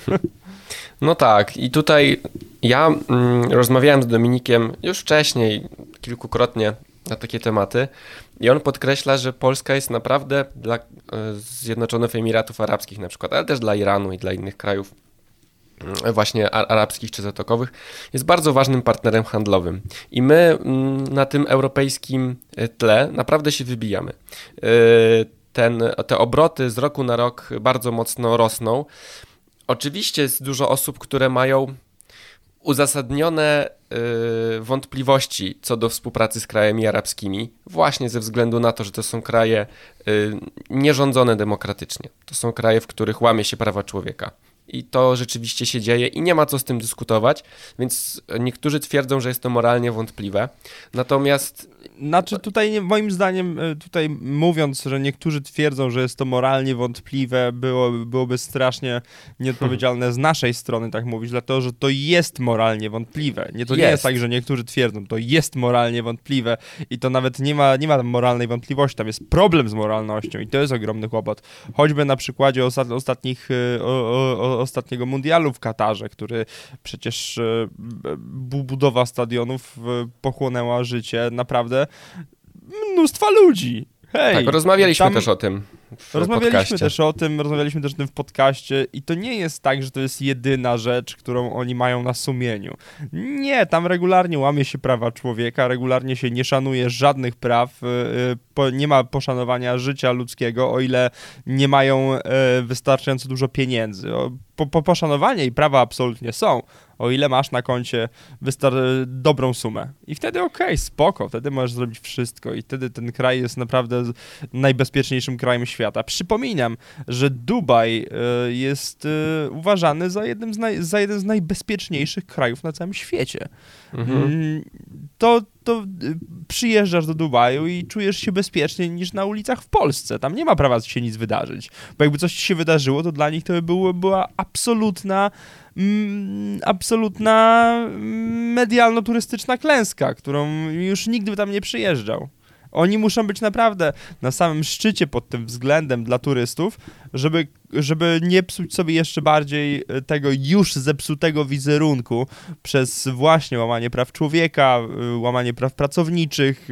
No tak, i tutaj ja mm, rozmawiałem z Dominikiem już wcześniej, kilkukrotnie na takie tematy i on podkreśla, że Polska jest naprawdę dla Zjednoczonych Emiratów Arabskich na przykład, ale też dla Iranu i dla innych krajów właśnie arabskich czy zatokowych, jest bardzo ważnym partnerem handlowym. I my na tym europejskim tle naprawdę się wybijamy. Ten, te obroty z roku na rok bardzo mocno rosną. Oczywiście jest dużo osób, które mają uzasadnione y, wątpliwości co do współpracy z krajami arabskimi, właśnie ze względu na to, że to są kraje y, nierządzone demokratycznie. To są kraje, w których łamie się prawa człowieka. I to rzeczywiście się dzieje i nie ma co z tym dyskutować, więc niektórzy twierdzą, że jest to moralnie wątpliwe. Natomiast... Znaczy tutaj moim zdaniem, tutaj mówiąc, że niektórzy twierdzą, że jest to moralnie wątpliwe, było, byłoby strasznie nieodpowiedzialne z naszej strony tak mówić, dlatego że to jest moralnie wątpliwe. Nie, to nie jest. jest tak, że niektórzy twierdzą, to jest moralnie wątpliwe i to nawet nie ma, nie ma tam moralnej wątpliwości, tam jest problem z moralnością i to jest ogromny kłopot. Choćby na przykładzie ostat, ostatnich, o, o, ostatniego mundialu w Katarze, który przecież budowa stadionów pochłonęła życie naprawdę mnóstwa ludzi. Hej, tak, rozmawialiśmy tam, też o tym w Rozmawialiśmy podcaście. też o tym, rozmawialiśmy też o tym w podcaście i to nie jest tak, że to jest jedyna rzecz, którą oni mają na sumieniu. Nie, tam regularnie łamie się prawa człowieka, regularnie się nie szanuje żadnych praw, nie ma poszanowania życia ludzkiego, o ile nie mają wystarczająco dużo pieniędzy. po, po, poszanowanie i prawa absolutnie są, o ile masz na koncie wystar- dobrą sumę. I wtedy okej, okay, spoko, wtedy możesz zrobić wszystko i wtedy ten kraj jest naprawdę najbezpieczniejszym krajem świata. Przypominam, że Dubaj y, jest y, uważany za, jednym z naj- za jeden z najbezpieczniejszych krajów na całym świecie. Mhm. Y, to, to y, przyjeżdżasz do Dubaju i czujesz się bezpieczniej niż na ulicach w Polsce. Tam nie ma prawa się nic wydarzyć. Bo jakby coś ci się wydarzyło, to dla nich to by było, była absolutna Mm, absolutna medialno-turystyczna klęska, którą już nigdy by tam nie przyjeżdżał. Oni muszą być naprawdę na samym szczycie pod tym względem dla turystów, żeby, żeby nie psuć sobie jeszcze bardziej tego już zepsutego wizerunku przez właśnie łamanie praw człowieka, łamanie praw pracowniczych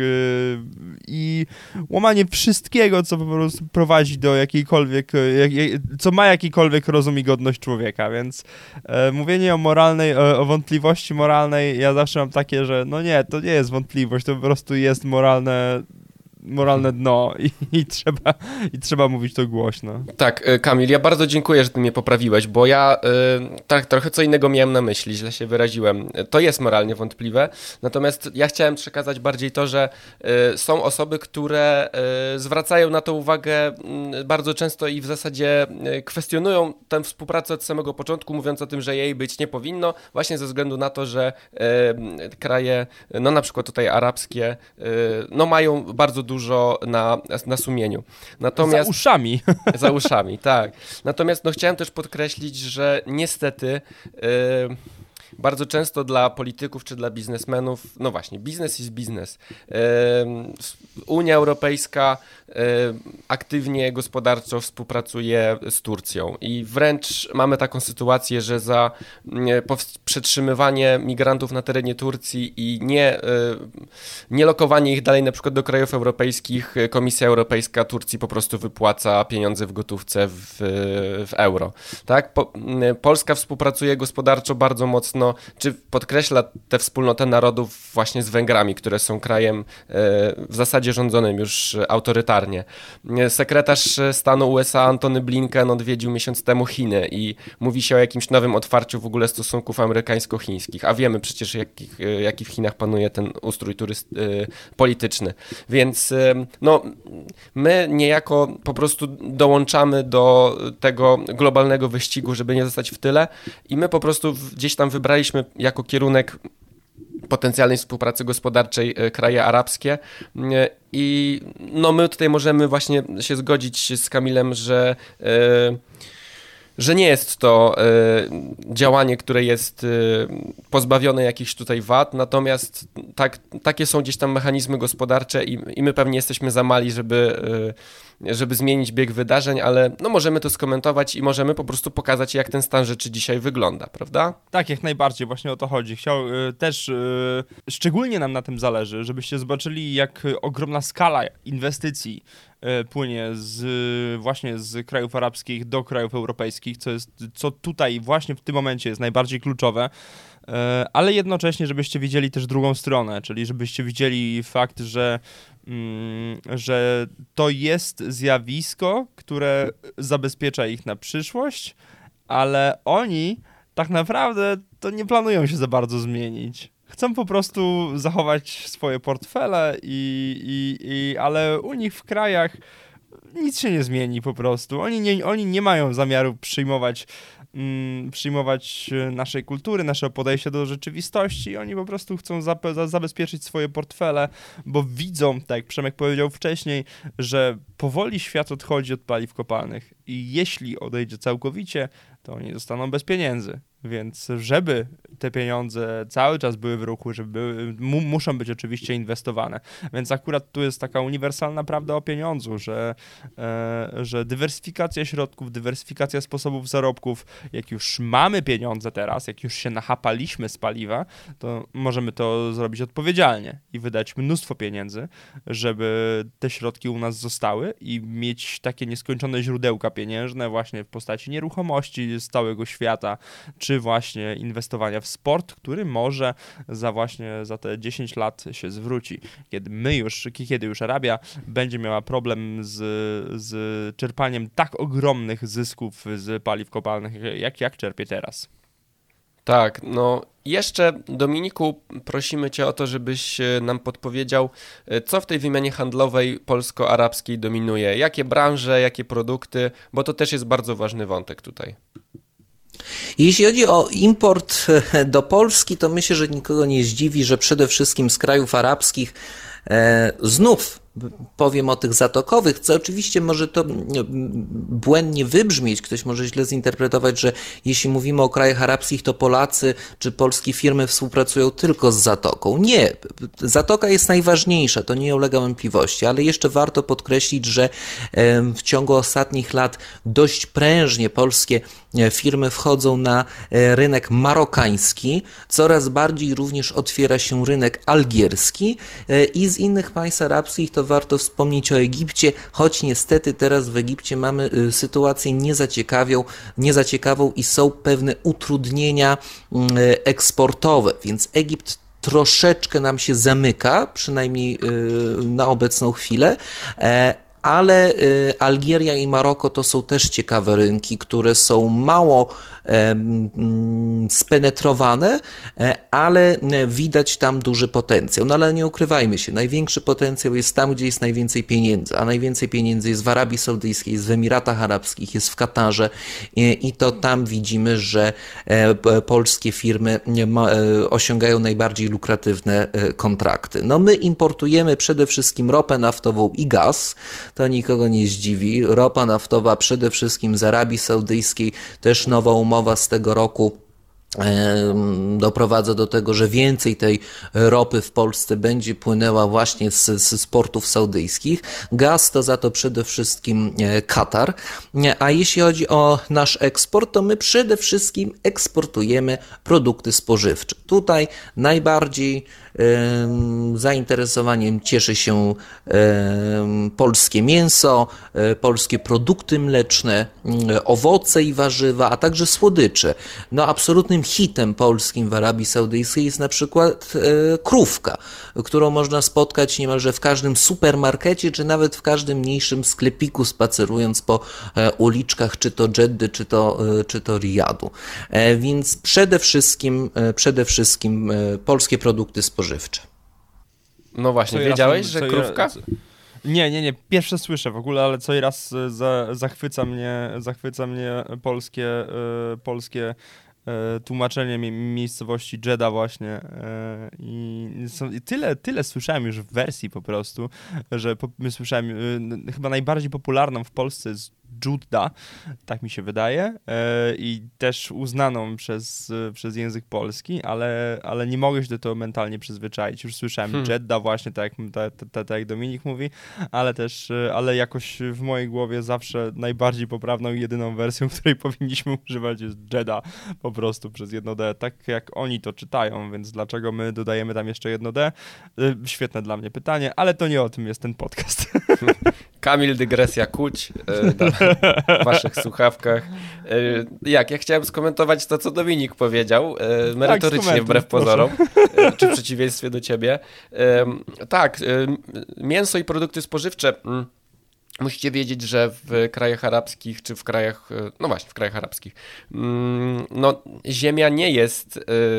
i łamanie wszystkiego, co po prostu prowadzi do jakiejkolwiek, co ma jakikolwiek rozum i godność człowieka, więc mówienie o moralnej, o wątpliwości moralnej, ja zawsze mam takie, że no nie, to nie jest wątpliwość, to po prostu jest moralne moralne dno i, i, trzeba, i trzeba mówić to głośno. Tak, Kamil, ja bardzo dziękuję, że ty mnie poprawiłeś, bo ja y, tak trochę co innego miałem na myśli, źle się wyraziłem. To jest moralnie wątpliwe, natomiast ja chciałem przekazać bardziej to, że y, są osoby, które y, zwracają na to uwagę y, bardzo często i w zasadzie y, kwestionują tę współpracę od samego początku, mówiąc o tym, że jej być nie powinno, właśnie ze względu na to, że y, kraje, no na przykład tutaj arabskie, y, no mają bardzo dużo na, na sumieniu. Natomiast, za uszami. Za uszami, tak. Natomiast no, chciałem też podkreślić, że niestety yy, bardzo często dla polityków czy dla biznesmenów, no właśnie, biznes jest biznes. Yy, Unia Europejska yy, aktywnie gospodarczo współpracuje z Turcją i wręcz mamy taką sytuację, że za yy, przetrzymywanie migrantów na terenie Turcji i nie, yy, nie lokowanie ich dalej na przykład do krajów europejskich, Komisja Europejska Turcji po prostu wypłaca pieniądze w gotówce w, w euro. Tak? Po, yy, Polska współpracuje gospodarczo bardzo mocno, czy podkreśla tę wspólnotę narodów właśnie z Węgrami, które są krajem w zasadzie rządzonym już autorytarnie. Sekretarz stanu U S A Antony Blinken odwiedził miesiąc temu Chiny i mówi się o jakimś nowym otwarciu w ogóle stosunków amerykańsko-chińskich, a wiemy przecież jaki, jaki w Chinach panuje ten ustrój turyst, polityczny. Więc no, my niejako po prostu dołączamy do tego globalnego wyścigu, żeby nie zostać w tyle i my po prostu gdzieś tam wybraliśmy jako kierunek potencjalnej współpracy gospodarczej kraje arabskie i no my tutaj możemy właśnie się zgodzić z Kamilem, że że nie jest to działanie, które jest pozbawione jakichś tutaj wad, natomiast tak, takie są gdzieś tam mechanizmy gospodarcze i, i my pewnie jesteśmy za mali, żeby żeby zmienić bieg wydarzeń, ale no możemy to skomentować i możemy po prostu pokazać, jak ten stan rzeczy dzisiaj wygląda, prawda? Tak, jak najbardziej, właśnie o to chodzi. Chciał y, też, y, szczególnie nam na tym zależy, żebyście zobaczyli, jak ogromna skala inwestycji y, płynie z, właśnie z krajów arabskich do krajów europejskich, co jest, co tutaj właśnie w tym momencie jest najbardziej kluczowe. Ale jednocześnie, żebyście widzieli też drugą stronę, czyli żebyście widzieli fakt, że, mm, że to jest zjawisko, które zabezpiecza ich na przyszłość, ale oni tak naprawdę to nie planują się za bardzo zmienić. Chcą po prostu zachować swoje portfele, i, i, i, ale u nich w krajach nic się nie zmieni po prostu. Oni nie, oni nie mają zamiaru przyjmować przyjmować naszej kultury, nasze podejście do rzeczywistości. Oni po prostu chcą za- zabezpieczyć swoje portfele, bo widzą, tak jak Przemek powiedział wcześniej, że powoli świat odchodzi od paliw kopalnych i jeśli odejdzie całkowicie, to oni zostaną bez pieniędzy. Więc żeby te pieniądze cały czas były w ruchu, żeby były, mu, muszą być oczywiście inwestowane. Więc akurat tu jest taka uniwersalna prawda o pieniądzu, że, e, że dywersyfikacja środków, dywersyfikacja sposobów zarobków, jak już mamy pieniądze teraz, jak już się nachapaliśmy z paliwa, to możemy to zrobić odpowiedzialnie i wydać mnóstwo pieniędzy, żeby te środki u nas zostały i mieć takie nieskończone źródełka pieniężne właśnie w postaci nieruchomości z całego świata, czy czy właśnie inwestowania w sport, który może za właśnie za te dziesięć lat się zwróci. Kiedy my już, kiedy już Arabia będzie miała problem z, z czerpaniem tak ogromnych zysków z paliw kopalnych, jak, jak czerpie teraz. Tak, no jeszcze Dominiku prosimy Cię o to, żebyś nam podpowiedział, co w tej wymianie handlowej polsko-arabskiej dominuje, jakie branże, jakie produkty, bo to też jest bardzo ważny wątek tutaj. Jeśli chodzi o import do Polski, to myślę, że nikogo nie zdziwi, że przede wszystkim z krajów arabskich e, znów powiem o tych zatokowych, co oczywiście może to błędnie wybrzmieć, ktoś może źle zinterpretować, że jeśli mówimy o krajach arabskich, to Polacy czy polskie firmy współpracują tylko z Zatoką. Nie, Zatoka jest najważniejsza, to nie ulega wątpliwości, ale jeszcze warto podkreślić, że w ciągu ostatnich lat dość prężnie polskie firmy wchodzą na rynek marokański, coraz bardziej również otwiera się rynek algierski i z innych państw arabskich to warto wspomnieć o Egipcie, choć niestety teraz w Egipcie mamy sytuację niezaciekawią, niezaciekawą i są pewne utrudnienia eksportowe, więc Egipt troszeczkę nam się zamyka, przynajmniej na obecną chwilę, ale Algieria i Maroko to są też ciekawe rynki, które są mało spenetrowane, ale widać tam duży potencjał. No ale nie ukrywajmy się, największy potencjał jest tam, gdzie jest najwięcej pieniędzy, a najwięcej pieniędzy jest w Arabii Saudyjskiej, jest w Emiratach Arabskich, jest w Katarze i to tam widzimy, że polskie firmy osiągają najbardziej lukratywne kontrakty. No my importujemy przede wszystkim ropę naftową i gaz, to nikogo nie zdziwi. Ropa naftowa przede wszystkim z Arabii Saudyjskiej, też nowa umowa z tego roku doprowadza do tego, że więcej tej ropy w Polsce będzie płynęła właśnie z, z portów saudyjskich. Gaz to za to przede wszystkim Katar. A jeśli chodzi o nasz eksport, to my przede wszystkim eksportujemy produkty spożywcze. Tutaj najbardziej zainteresowaniem cieszy się polskie mięso, polskie produkty mleczne, owoce i warzywa, a także słodycze. No absolutnym hitem polskim w Arabii Saudyjskiej jest na przykład krówka, którą można spotkać niemalże w każdym supermarkecie, czy nawet w każdym mniejszym sklepiku, spacerując po uliczkach, czy to Dżeddy, czy to, czy to Rijadu. Więc przede wszystkim, przede wszystkim polskie produkty spożywcze. No właśnie, co wiedziałeś, raz, że co krówka? Co... Nie, nie, nie. Pierwsze słyszę w ogóle, ale co i raz za, zachwyca mnie, zachwyca mnie polskie, y, polskie y, tłumaczenie mi, miejscowości Dżeda właśnie. Y, I, są, i tyle, tyle słyszałem już w wersji po prostu, że po, my słyszałem, y, chyba najbardziej popularną w Polsce jest Dżudda, tak mi się wydaje, e, i też uznaną przez, przez język polski, ale, ale nie mogę się do tego mentalnie przyzwyczaić. Już słyszałem hmm. Jedda właśnie, tak, tak, tak, tak jak Dominik mówi, ale też, ale jakoś w mojej głowie zawsze najbardziej poprawną i jedyną wersją, której powinniśmy używać, jest Jedda po prostu przez jedno D, tak jak oni to czytają, więc dlaczego my dodajemy tam jeszcze jedno D? Świetne dla mnie pytanie, ale to nie o tym jest ten podcast. Kamil, dygresja kuć w waszych słuchawkach. Jak? Ja chciałem skomentować to, co Dominik powiedział, merytorycznie tak, wbrew pozorom, czy w przeciwieństwie do ciebie. Tak, mięso i produkty spożywcze. Musicie wiedzieć, że w krajach arabskich, czy w krajach, no właśnie, w krajach arabskich, no ziemia nie jest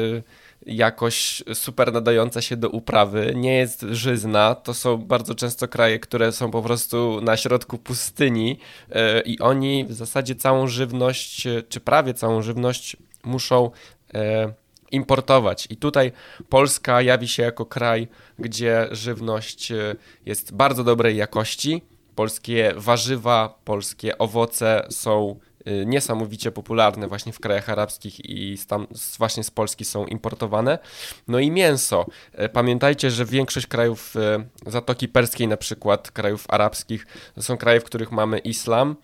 jakoś super nadająca się do uprawy, nie jest żyzna, to są bardzo często kraje, które są po prostu na środku pustyni i oni w zasadzie całą żywność, czy prawie całą żywność muszą importować. I tutaj Polska jawi się jako kraj, gdzie żywność jest bardzo dobrej jakości, polskie warzywa, polskie owoce są niesamowicie popularne właśnie w krajach arabskich i tam właśnie z Polski są importowane. No i mięso. Pamiętajcie, że większość krajów Zatoki Perskiej, na przykład krajów arabskich, to są kraje, w których mamy islam.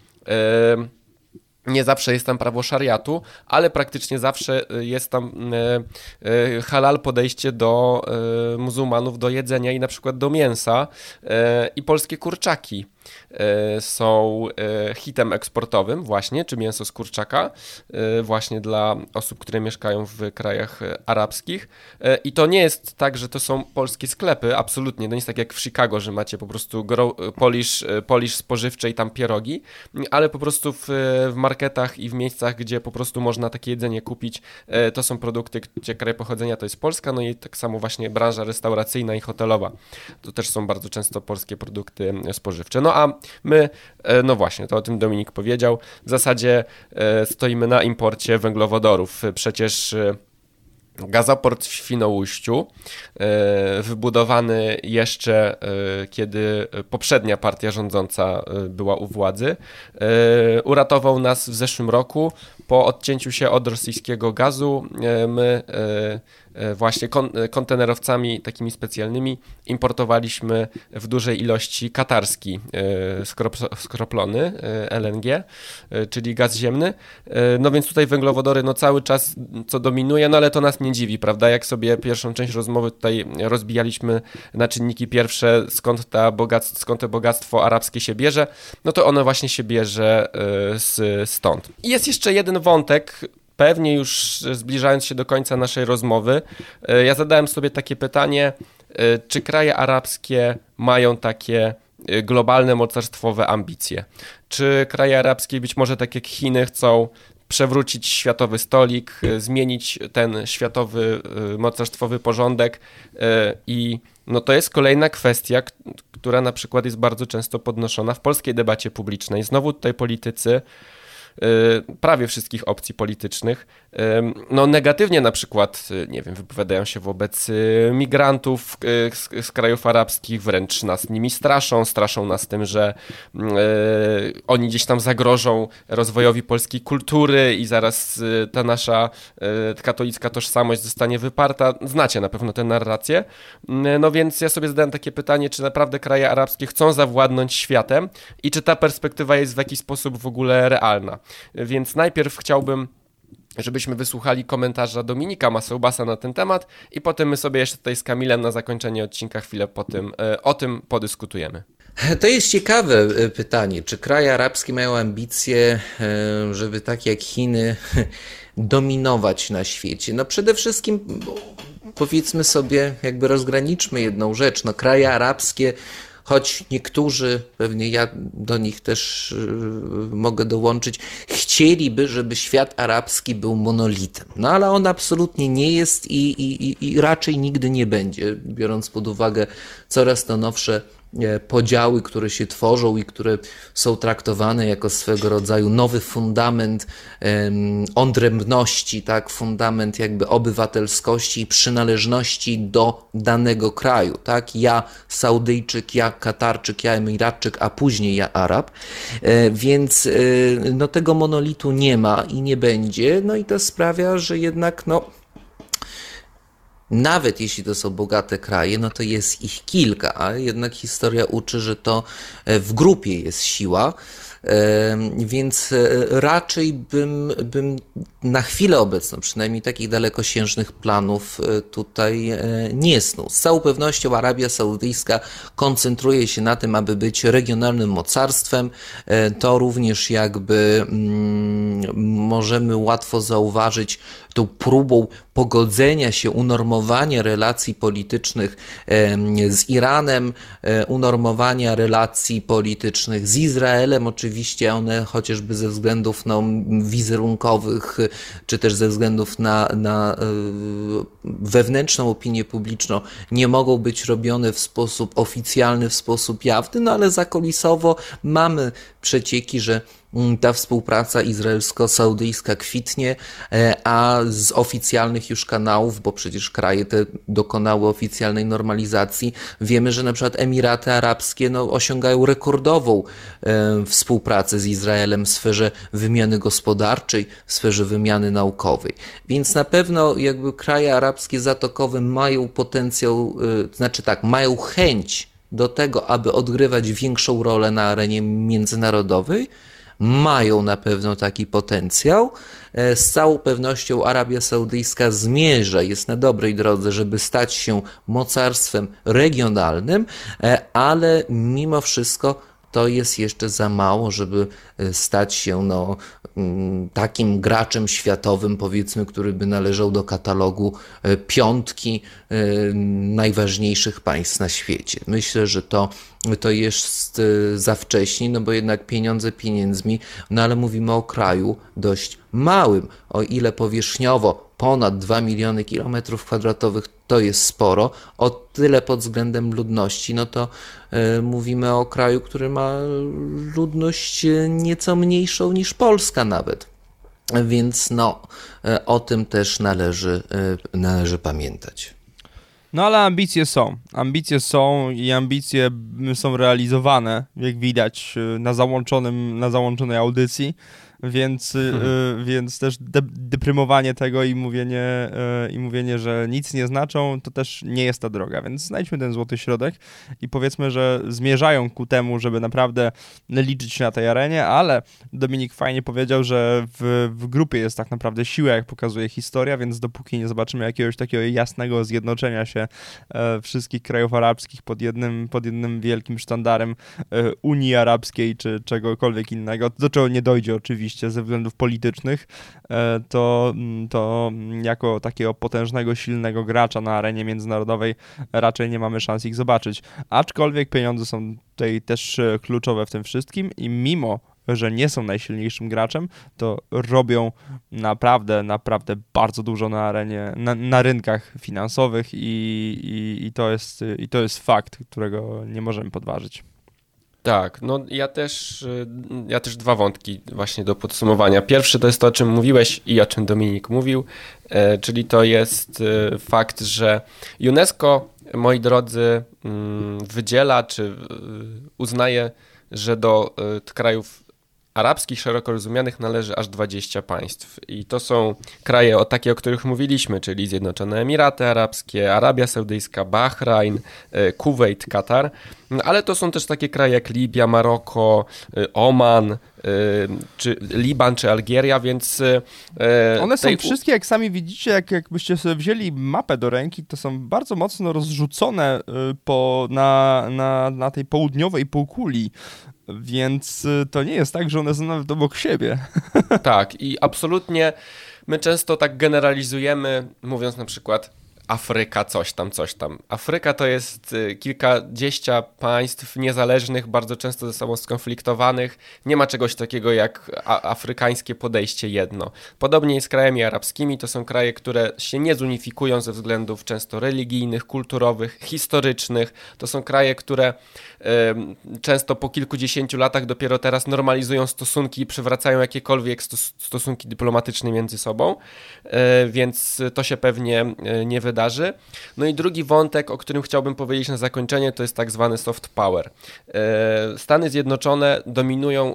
Nie zawsze jest tam prawo szariatu, ale praktycznie zawsze jest tam halal podejście do muzułmanów, do jedzenia i na przykład do mięsa i polskie kurczaki. są hitem eksportowym właśnie, czy mięso z kurczaka, właśnie dla osób, które mieszkają w krajach arabskich. I to nie jest tak, że to są polskie sklepy, absolutnie. To nie jest tak jak w Chicago, że macie po prostu polisz, polisz spożywcze i tam pierogi, ale po prostu w, w marketach i w miejscach, gdzie po prostu można takie jedzenie kupić, to są produkty, gdzie kraj pochodzenia to jest Polska, no i tak samo właśnie branża restauracyjna i hotelowa. To też są bardzo często polskie produkty spożywcze. No a my, no właśnie, to o tym Dominik powiedział, w zasadzie stoimy na imporcie węglowodorów. Przecież gazoport w Świnoujściu, wybudowany jeszcze kiedy poprzednia partia rządząca była u władzy, uratował nas w zeszłym roku. Po odcięciu się od rosyjskiego gazu my właśnie kontenerowcami takimi specjalnymi importowaliśmy w dużej ilości katarski skroplony L N G, czyli gaz ziemny. No więc tutaj węglowodory no cały czas co dominuje, no ale to nas nie dziwi, prawda? Jak sobie pierwszą część rozmowy tutaj rozbijaliśmy na czynniki pierwsze, skąd, ta bogactwo, skąd to bogactwo arabskie się bierze, no to ono właśnie się bierze z, stąd. I jest jeszcze jeden wątek, pewnie już zbliżając się do końca naszej rozmowy, ja zadałem sobie takie pytanie, czy kraje arabskie mają takie globalne mocarstwowe ambicje? Czy kraje arabskie, być może tak jak Chiny, chcą przewrócić światowy stolik, zmienić ten światowy mocarstwowy porządek i no to jest kolejna kwestia, która na przykład jest bardzo często podnoszona w polskiej debacie publicznej. Znowu tutaj politycy prawie wszystkich opcji politycznych, no negatywnie na przykład, nie wiem, wypowiadają się wobec migrantów z, z krajów arabskich, wręcz nas nimi straszą, straszą nas tym, że y, oni gdzieś tam zagrożą rozwojowi polskiej kultury i zaraz ta nasza y, katolicka tożsamość zostanie wyparta. Znacie na pewno tę narrację. No więc ja sobie zadałem takie pytanie, czy naprawdę kraje arabskie chcą zawładnąć światem i czy ta perspektywa jest w jakiś sposób w ogóle realna. Więc najpierw chciałbym, żebyśmy wysłuchali komentarza Dominika Masełbasa na ten temat i potem my sobie jeszcze tutaj z Kamilem na zakończenie odcinka chwilę po tym, o tym podyskutujemy. To jest ciekawe pytanie. Czy kraje arabskie mają ambicje, żeby tak jak Chiny dominować na świecie? No przede wszystkim powiedzmy sobie, jakby rozgraniczmy jedną rzecz. No kraje arabskie, choć niektórzy, pewnie ja do nich też mogę dołączyć, chcieliby, żeby świat arabski był monolitem. No ale on absolutnie nie jest i, i, i raczej nigdy nie będzie, biorąc pod uwagę coraz to nowsze podziały, które się tworzą i które są traktowane jako swego rodzaju nowy fundament um, odrębności, tak, fundament jakby obywatelskości i przynależności do danego kraju, tak, ja Saudyjczyk, ja Katarczyk, ja Emiratczyk, a później ja Arab, e, więc e, no tego monolitu nie ma i nie będzie, no i to sprawia, że jednak no nawet jeśli to są bogate kraje, no to jest ich kilka, a jednak historia uczy, że to w grupie jest siła, więc raczej bym, bym na chwilę obecną, przynajmniej takich dalekosiężnych planów tutaj nie snuł. Z całą pewnością Arabia Saudyjska koncentruje się na tym, aby być regionalnym mocarstwem. To również jakby możemy łatwo zauważyć tą próbą pogodzenia się, unormowania relacji politycznych z Iranem, unormowania relacji politycznych z Izraelem. Oczywiście one chociażby ze względów no, wizerunkowych, czy też ze względów na, na wewnętrzną opinię publiczną nie mogą być robione w sposób oficjalny, w sposób jawny, no ale zakulisowo mamy przecieki, że ta współpraca izraelsko-saudyjska kwitnie, a z oficjalnych już kanałów, bo przecież kraje te dokonały oficjalnej normalizacji, wiemy, że na przykład Emiraty Arabskie no, osiągają rekordową e, współpracę z Izraelem w sferze wymiany gospodarczej, w sferze wymiany naukowej. Więc na pewno jakby kraje arabskie zatokowe mają potencjał, e, znaczy tak, mają chęć do tego, aby odgrywać większą rolę na arenie międzynarodowej, mają na pewno taki potencjał. Z całą pewnością Arabia Saudyjska zmierza, jest na dobrej drodze, żeby stać się mocarstwem regionalnym, ale mimo wszystko to jest jeszcze za mało, żeby stać się no, takim graczem światowym, powiedzmy, który by należał do katalogu piątki najważniejszych państw na świecie. Myślę, że to, to jest za wcześnie, no bo jednak pieniądze pieniędzmi, no ale mówimy o kraju dość małym, o ile powierzchniowo ponad dwa miliony kilometrów kwadratowych to jest sporo, o tyle pod względem ludności, no to y, mówimy o kraju, który ma ludność nieco mniejszą niż Polska nawet. Więc no, y, o tym też należy, y, należy pamiętać. No ale ambicje są. Ambicje są i ambicje są realizowane, jak widać na załączonym, na załączonej audycji. Więc, hmm. y, więc też de- deprymowanie tego i mówienie, y, i mówienie, że nic nie znaczą, to też nie jest ta droga, więc znajdźmy ten złoty środek i powiedzmy, że zmierzają ku temu, żeby naprawdę liczyć się na tej arenie, ale Dominik fajnie powiedział, że w, w grupie jest tak naprawdę siła, jak pokazuje historia, więc dopóki nie zobaczymy jakiegoś takiego jasnego zjednoczenia się e, wszystkich krajów arabskich pod jednym, pod jednym wielkim sztandarem e, Unii Arabskiej czy czegokolwiek innego, do czego nie dojdzie oczywiście ze względów politycznych, to, to jako takiego potężnego, silnego gracza na arenie międzynarodowej raczej nie mamy szans ich zobaczyć. Aczkolwiek pieniądze są tutaj też kluczowe w tym wszystkim i mimo, że nie są najsilniejszym graczem, to robią naprawdę, naprawdę bardzo dużo na arenie, na, na rynkach finansowych i, i, i, to jest, i to jest fakt, którego nie możemy podważyć. Tak, no ja też, ja też dwa wątki właśnie do podsumowania. Pierwszy to jest to, o czym mówiłeś i o czym Dominik mówił, e, czyli to jest e, fakt, że UNESCO, moi drodzy, m, wydziela czy e, uznaje, że do e, krajów arabskich, szeroko rozumianych, należy aż dwadzieścia państw. I to są kraje o takie, o których mówiliśmy, czyli Zjednoczone Emiraty Arabskie, Arabia Saudyjska, Bahrajn, Kuwejt, Katar. Ale to są też takie kraje jak Libia, Maroko, Oman, czy Liban, czy Algieria, więc... One są tej... wszystkie, jak sami widzicie, jak, jakbyście sobie wzięli mapę do ręki, to są bardzo mocno rozrzucone po, na, na, na tej południowej półkuli. Więc to nie jest tak, że one są nawet obok siebie. Tak, i absolutnie my często tak generalizujemy, mówiąc na przykład Afryka, coś tam, coś tam. Afryka to jest kilkadziesiąt państw niezależnych, bardzo często ze sobą skonfliktowanych. Nie ma czegoś takiego jak afrykańskie podejście jedno. Podobnie jest z krajami arabskimi. To są kraje, które się nie zunifikują ze względów często religijnych, kulturowych, historycznych. To są kraje, które y, często po kilkudziesięciu latach dopiero teraz normalizują stosunki i przywracają jakiekolwiek stos- stosunki dyplomatyczne między sobą. Y, więc to się pewnie nie wydarzy. No i drugi wątek, o którym chciałbym powiedzieć na zakończenie, to jest tak zwany soft power. Stany Zjednoczone dominują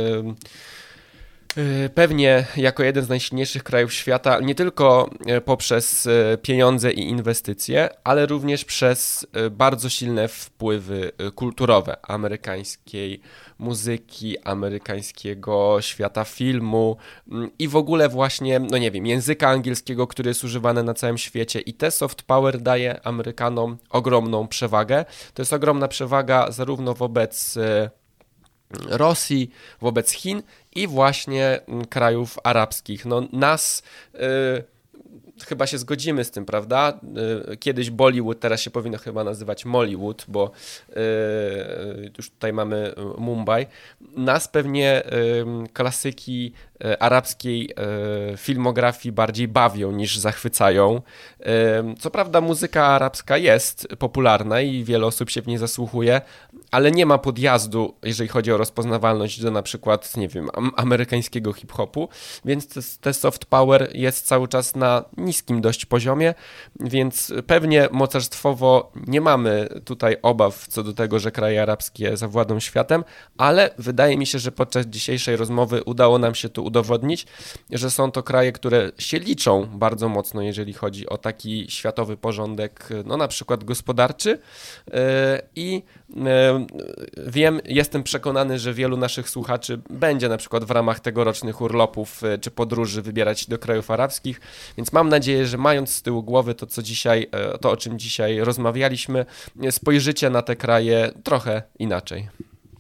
pewnie jako jeden z najsilniejszych krajów świata, nie tylko poprzez pieniądze i inwestycje, ale również przez bardzo silne wpływy kulturowe amerykańskiej muzyki, amerykańskiego świata filmu i w ogóle właśnie, no nie wiem, języka angielskiego, który jest używany na całym świecie i te soft power daje Amerykanom ogromną przewagę. To jest ogromna przewaga zarówno wobec Rosji, wobec Chin i właśnie krajów arabskich. No nas... Yy, Chyba się zgodzimy z tym, prawda? Kiedyś Bollywood, teraz się powinno chyba nazywać Mollywood, bo yy, już tutaj mamy Mumbai. Nas pewnie yy, klasyki yy, arabskiej yy, filmografii bardziej bawią niż zachwycają. Yy, co prawda muzyka arabska jest popularna i wiele osób się w niej zasłuchuje, ale nie ma podjazdu, jeżeli chodzi o rozpoznawalność do na przykład, nie wiem, amerykańskiego hip-hopu, więc te, te soft power jest cały czas na niskim dość poziomie, więc pewnie mocarstwowo nie mamy tutaj obaw co do tego, że kraje arabskie zawładną światem, ale wydaje mi się, że podczas dzisiejszej rozmowy udało nam się tu udowodnić, że są to kraje, które się liczą bardzo mocno, jeżeli chodzi o taki światowy porządek, no na przykład gospodarczy i wiem, jestem przekonany, że wielu naszych słuchaczy będzie na przykład w ramach tegorocznych urlopów czy podróży wybierać się do krajów arabskich, więc mam nadzieję, że mając z tyłu głowy to, co dzisiaj, to o czym dzisiaj rozmawialiśmy, spojrzycie na te kraje trochę inaczej.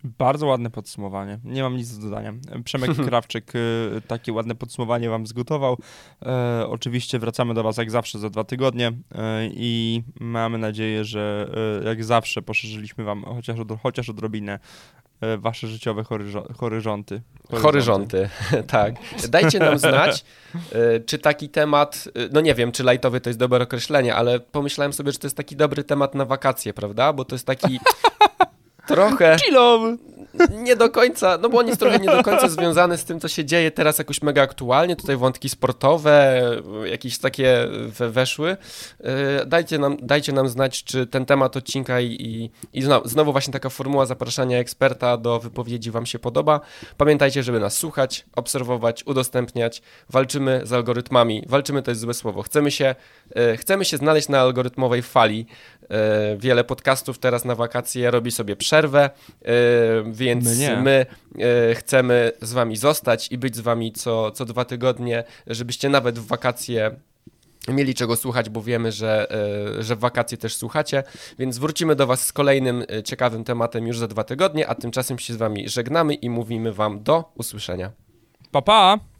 Bardzo ładne podsumowanie. Nie mam nic do dodania. Przemek Krawczyk takie ładne podsumowanie wam zgotował. E, oczywiście wracamy do was jak zawsze za dwa tygodnie e, i mamy nadzieję, że e, jak zawsze poszerzyliśmy wam chociaż, od, chociaż odrobinę e, wasze życiowe horyzonty. Horyzonty, horyzonty. Tak. Dajcie nam znać, e, czy taki temat, no nie wiem, czy lajtowy to jest dobre określenie, ale pomyślałem sobie, że to jest taki dobry temat na wakacje, prawda? Bo to jest taki... Trochę chillowy. Nie do końca, no bo on jest trochę nie do końca związany z tym, co się dzieje teraz jakoś mega aktualnie. Tutaj wątki sportowe, jakieś takie we, weszły. Dajcie nam, dajcie nam znać, czy ten temat odcinka i, i, i znowu właśnie taka formuła zapraszania eksperta do wypowiedzi wam się podoba. Pamiętajcie, żeby nas słuchać, obserwować, udostępniać. Walczymy z algorytmami. Walczymy to jest złe słowo. Chcemy się, chcemy się znaleźć na algorytmowej fali. Wiele podcastów teraz na wakacje robi sobie przerwę, więc my, my chcemy z wami zostać i być z wami co, co dwa tygodnie, żebyście nawet w wakacje mieli czego słuchać, bo wiemy, że, że w wakacje też słuchacie, więc wrócimy do was z kolejnym ciekawym tematem już za dwa tygodnie, a tymczasem się z wami żegnamy i mówimy wam do usłyszenia. Pa, pa!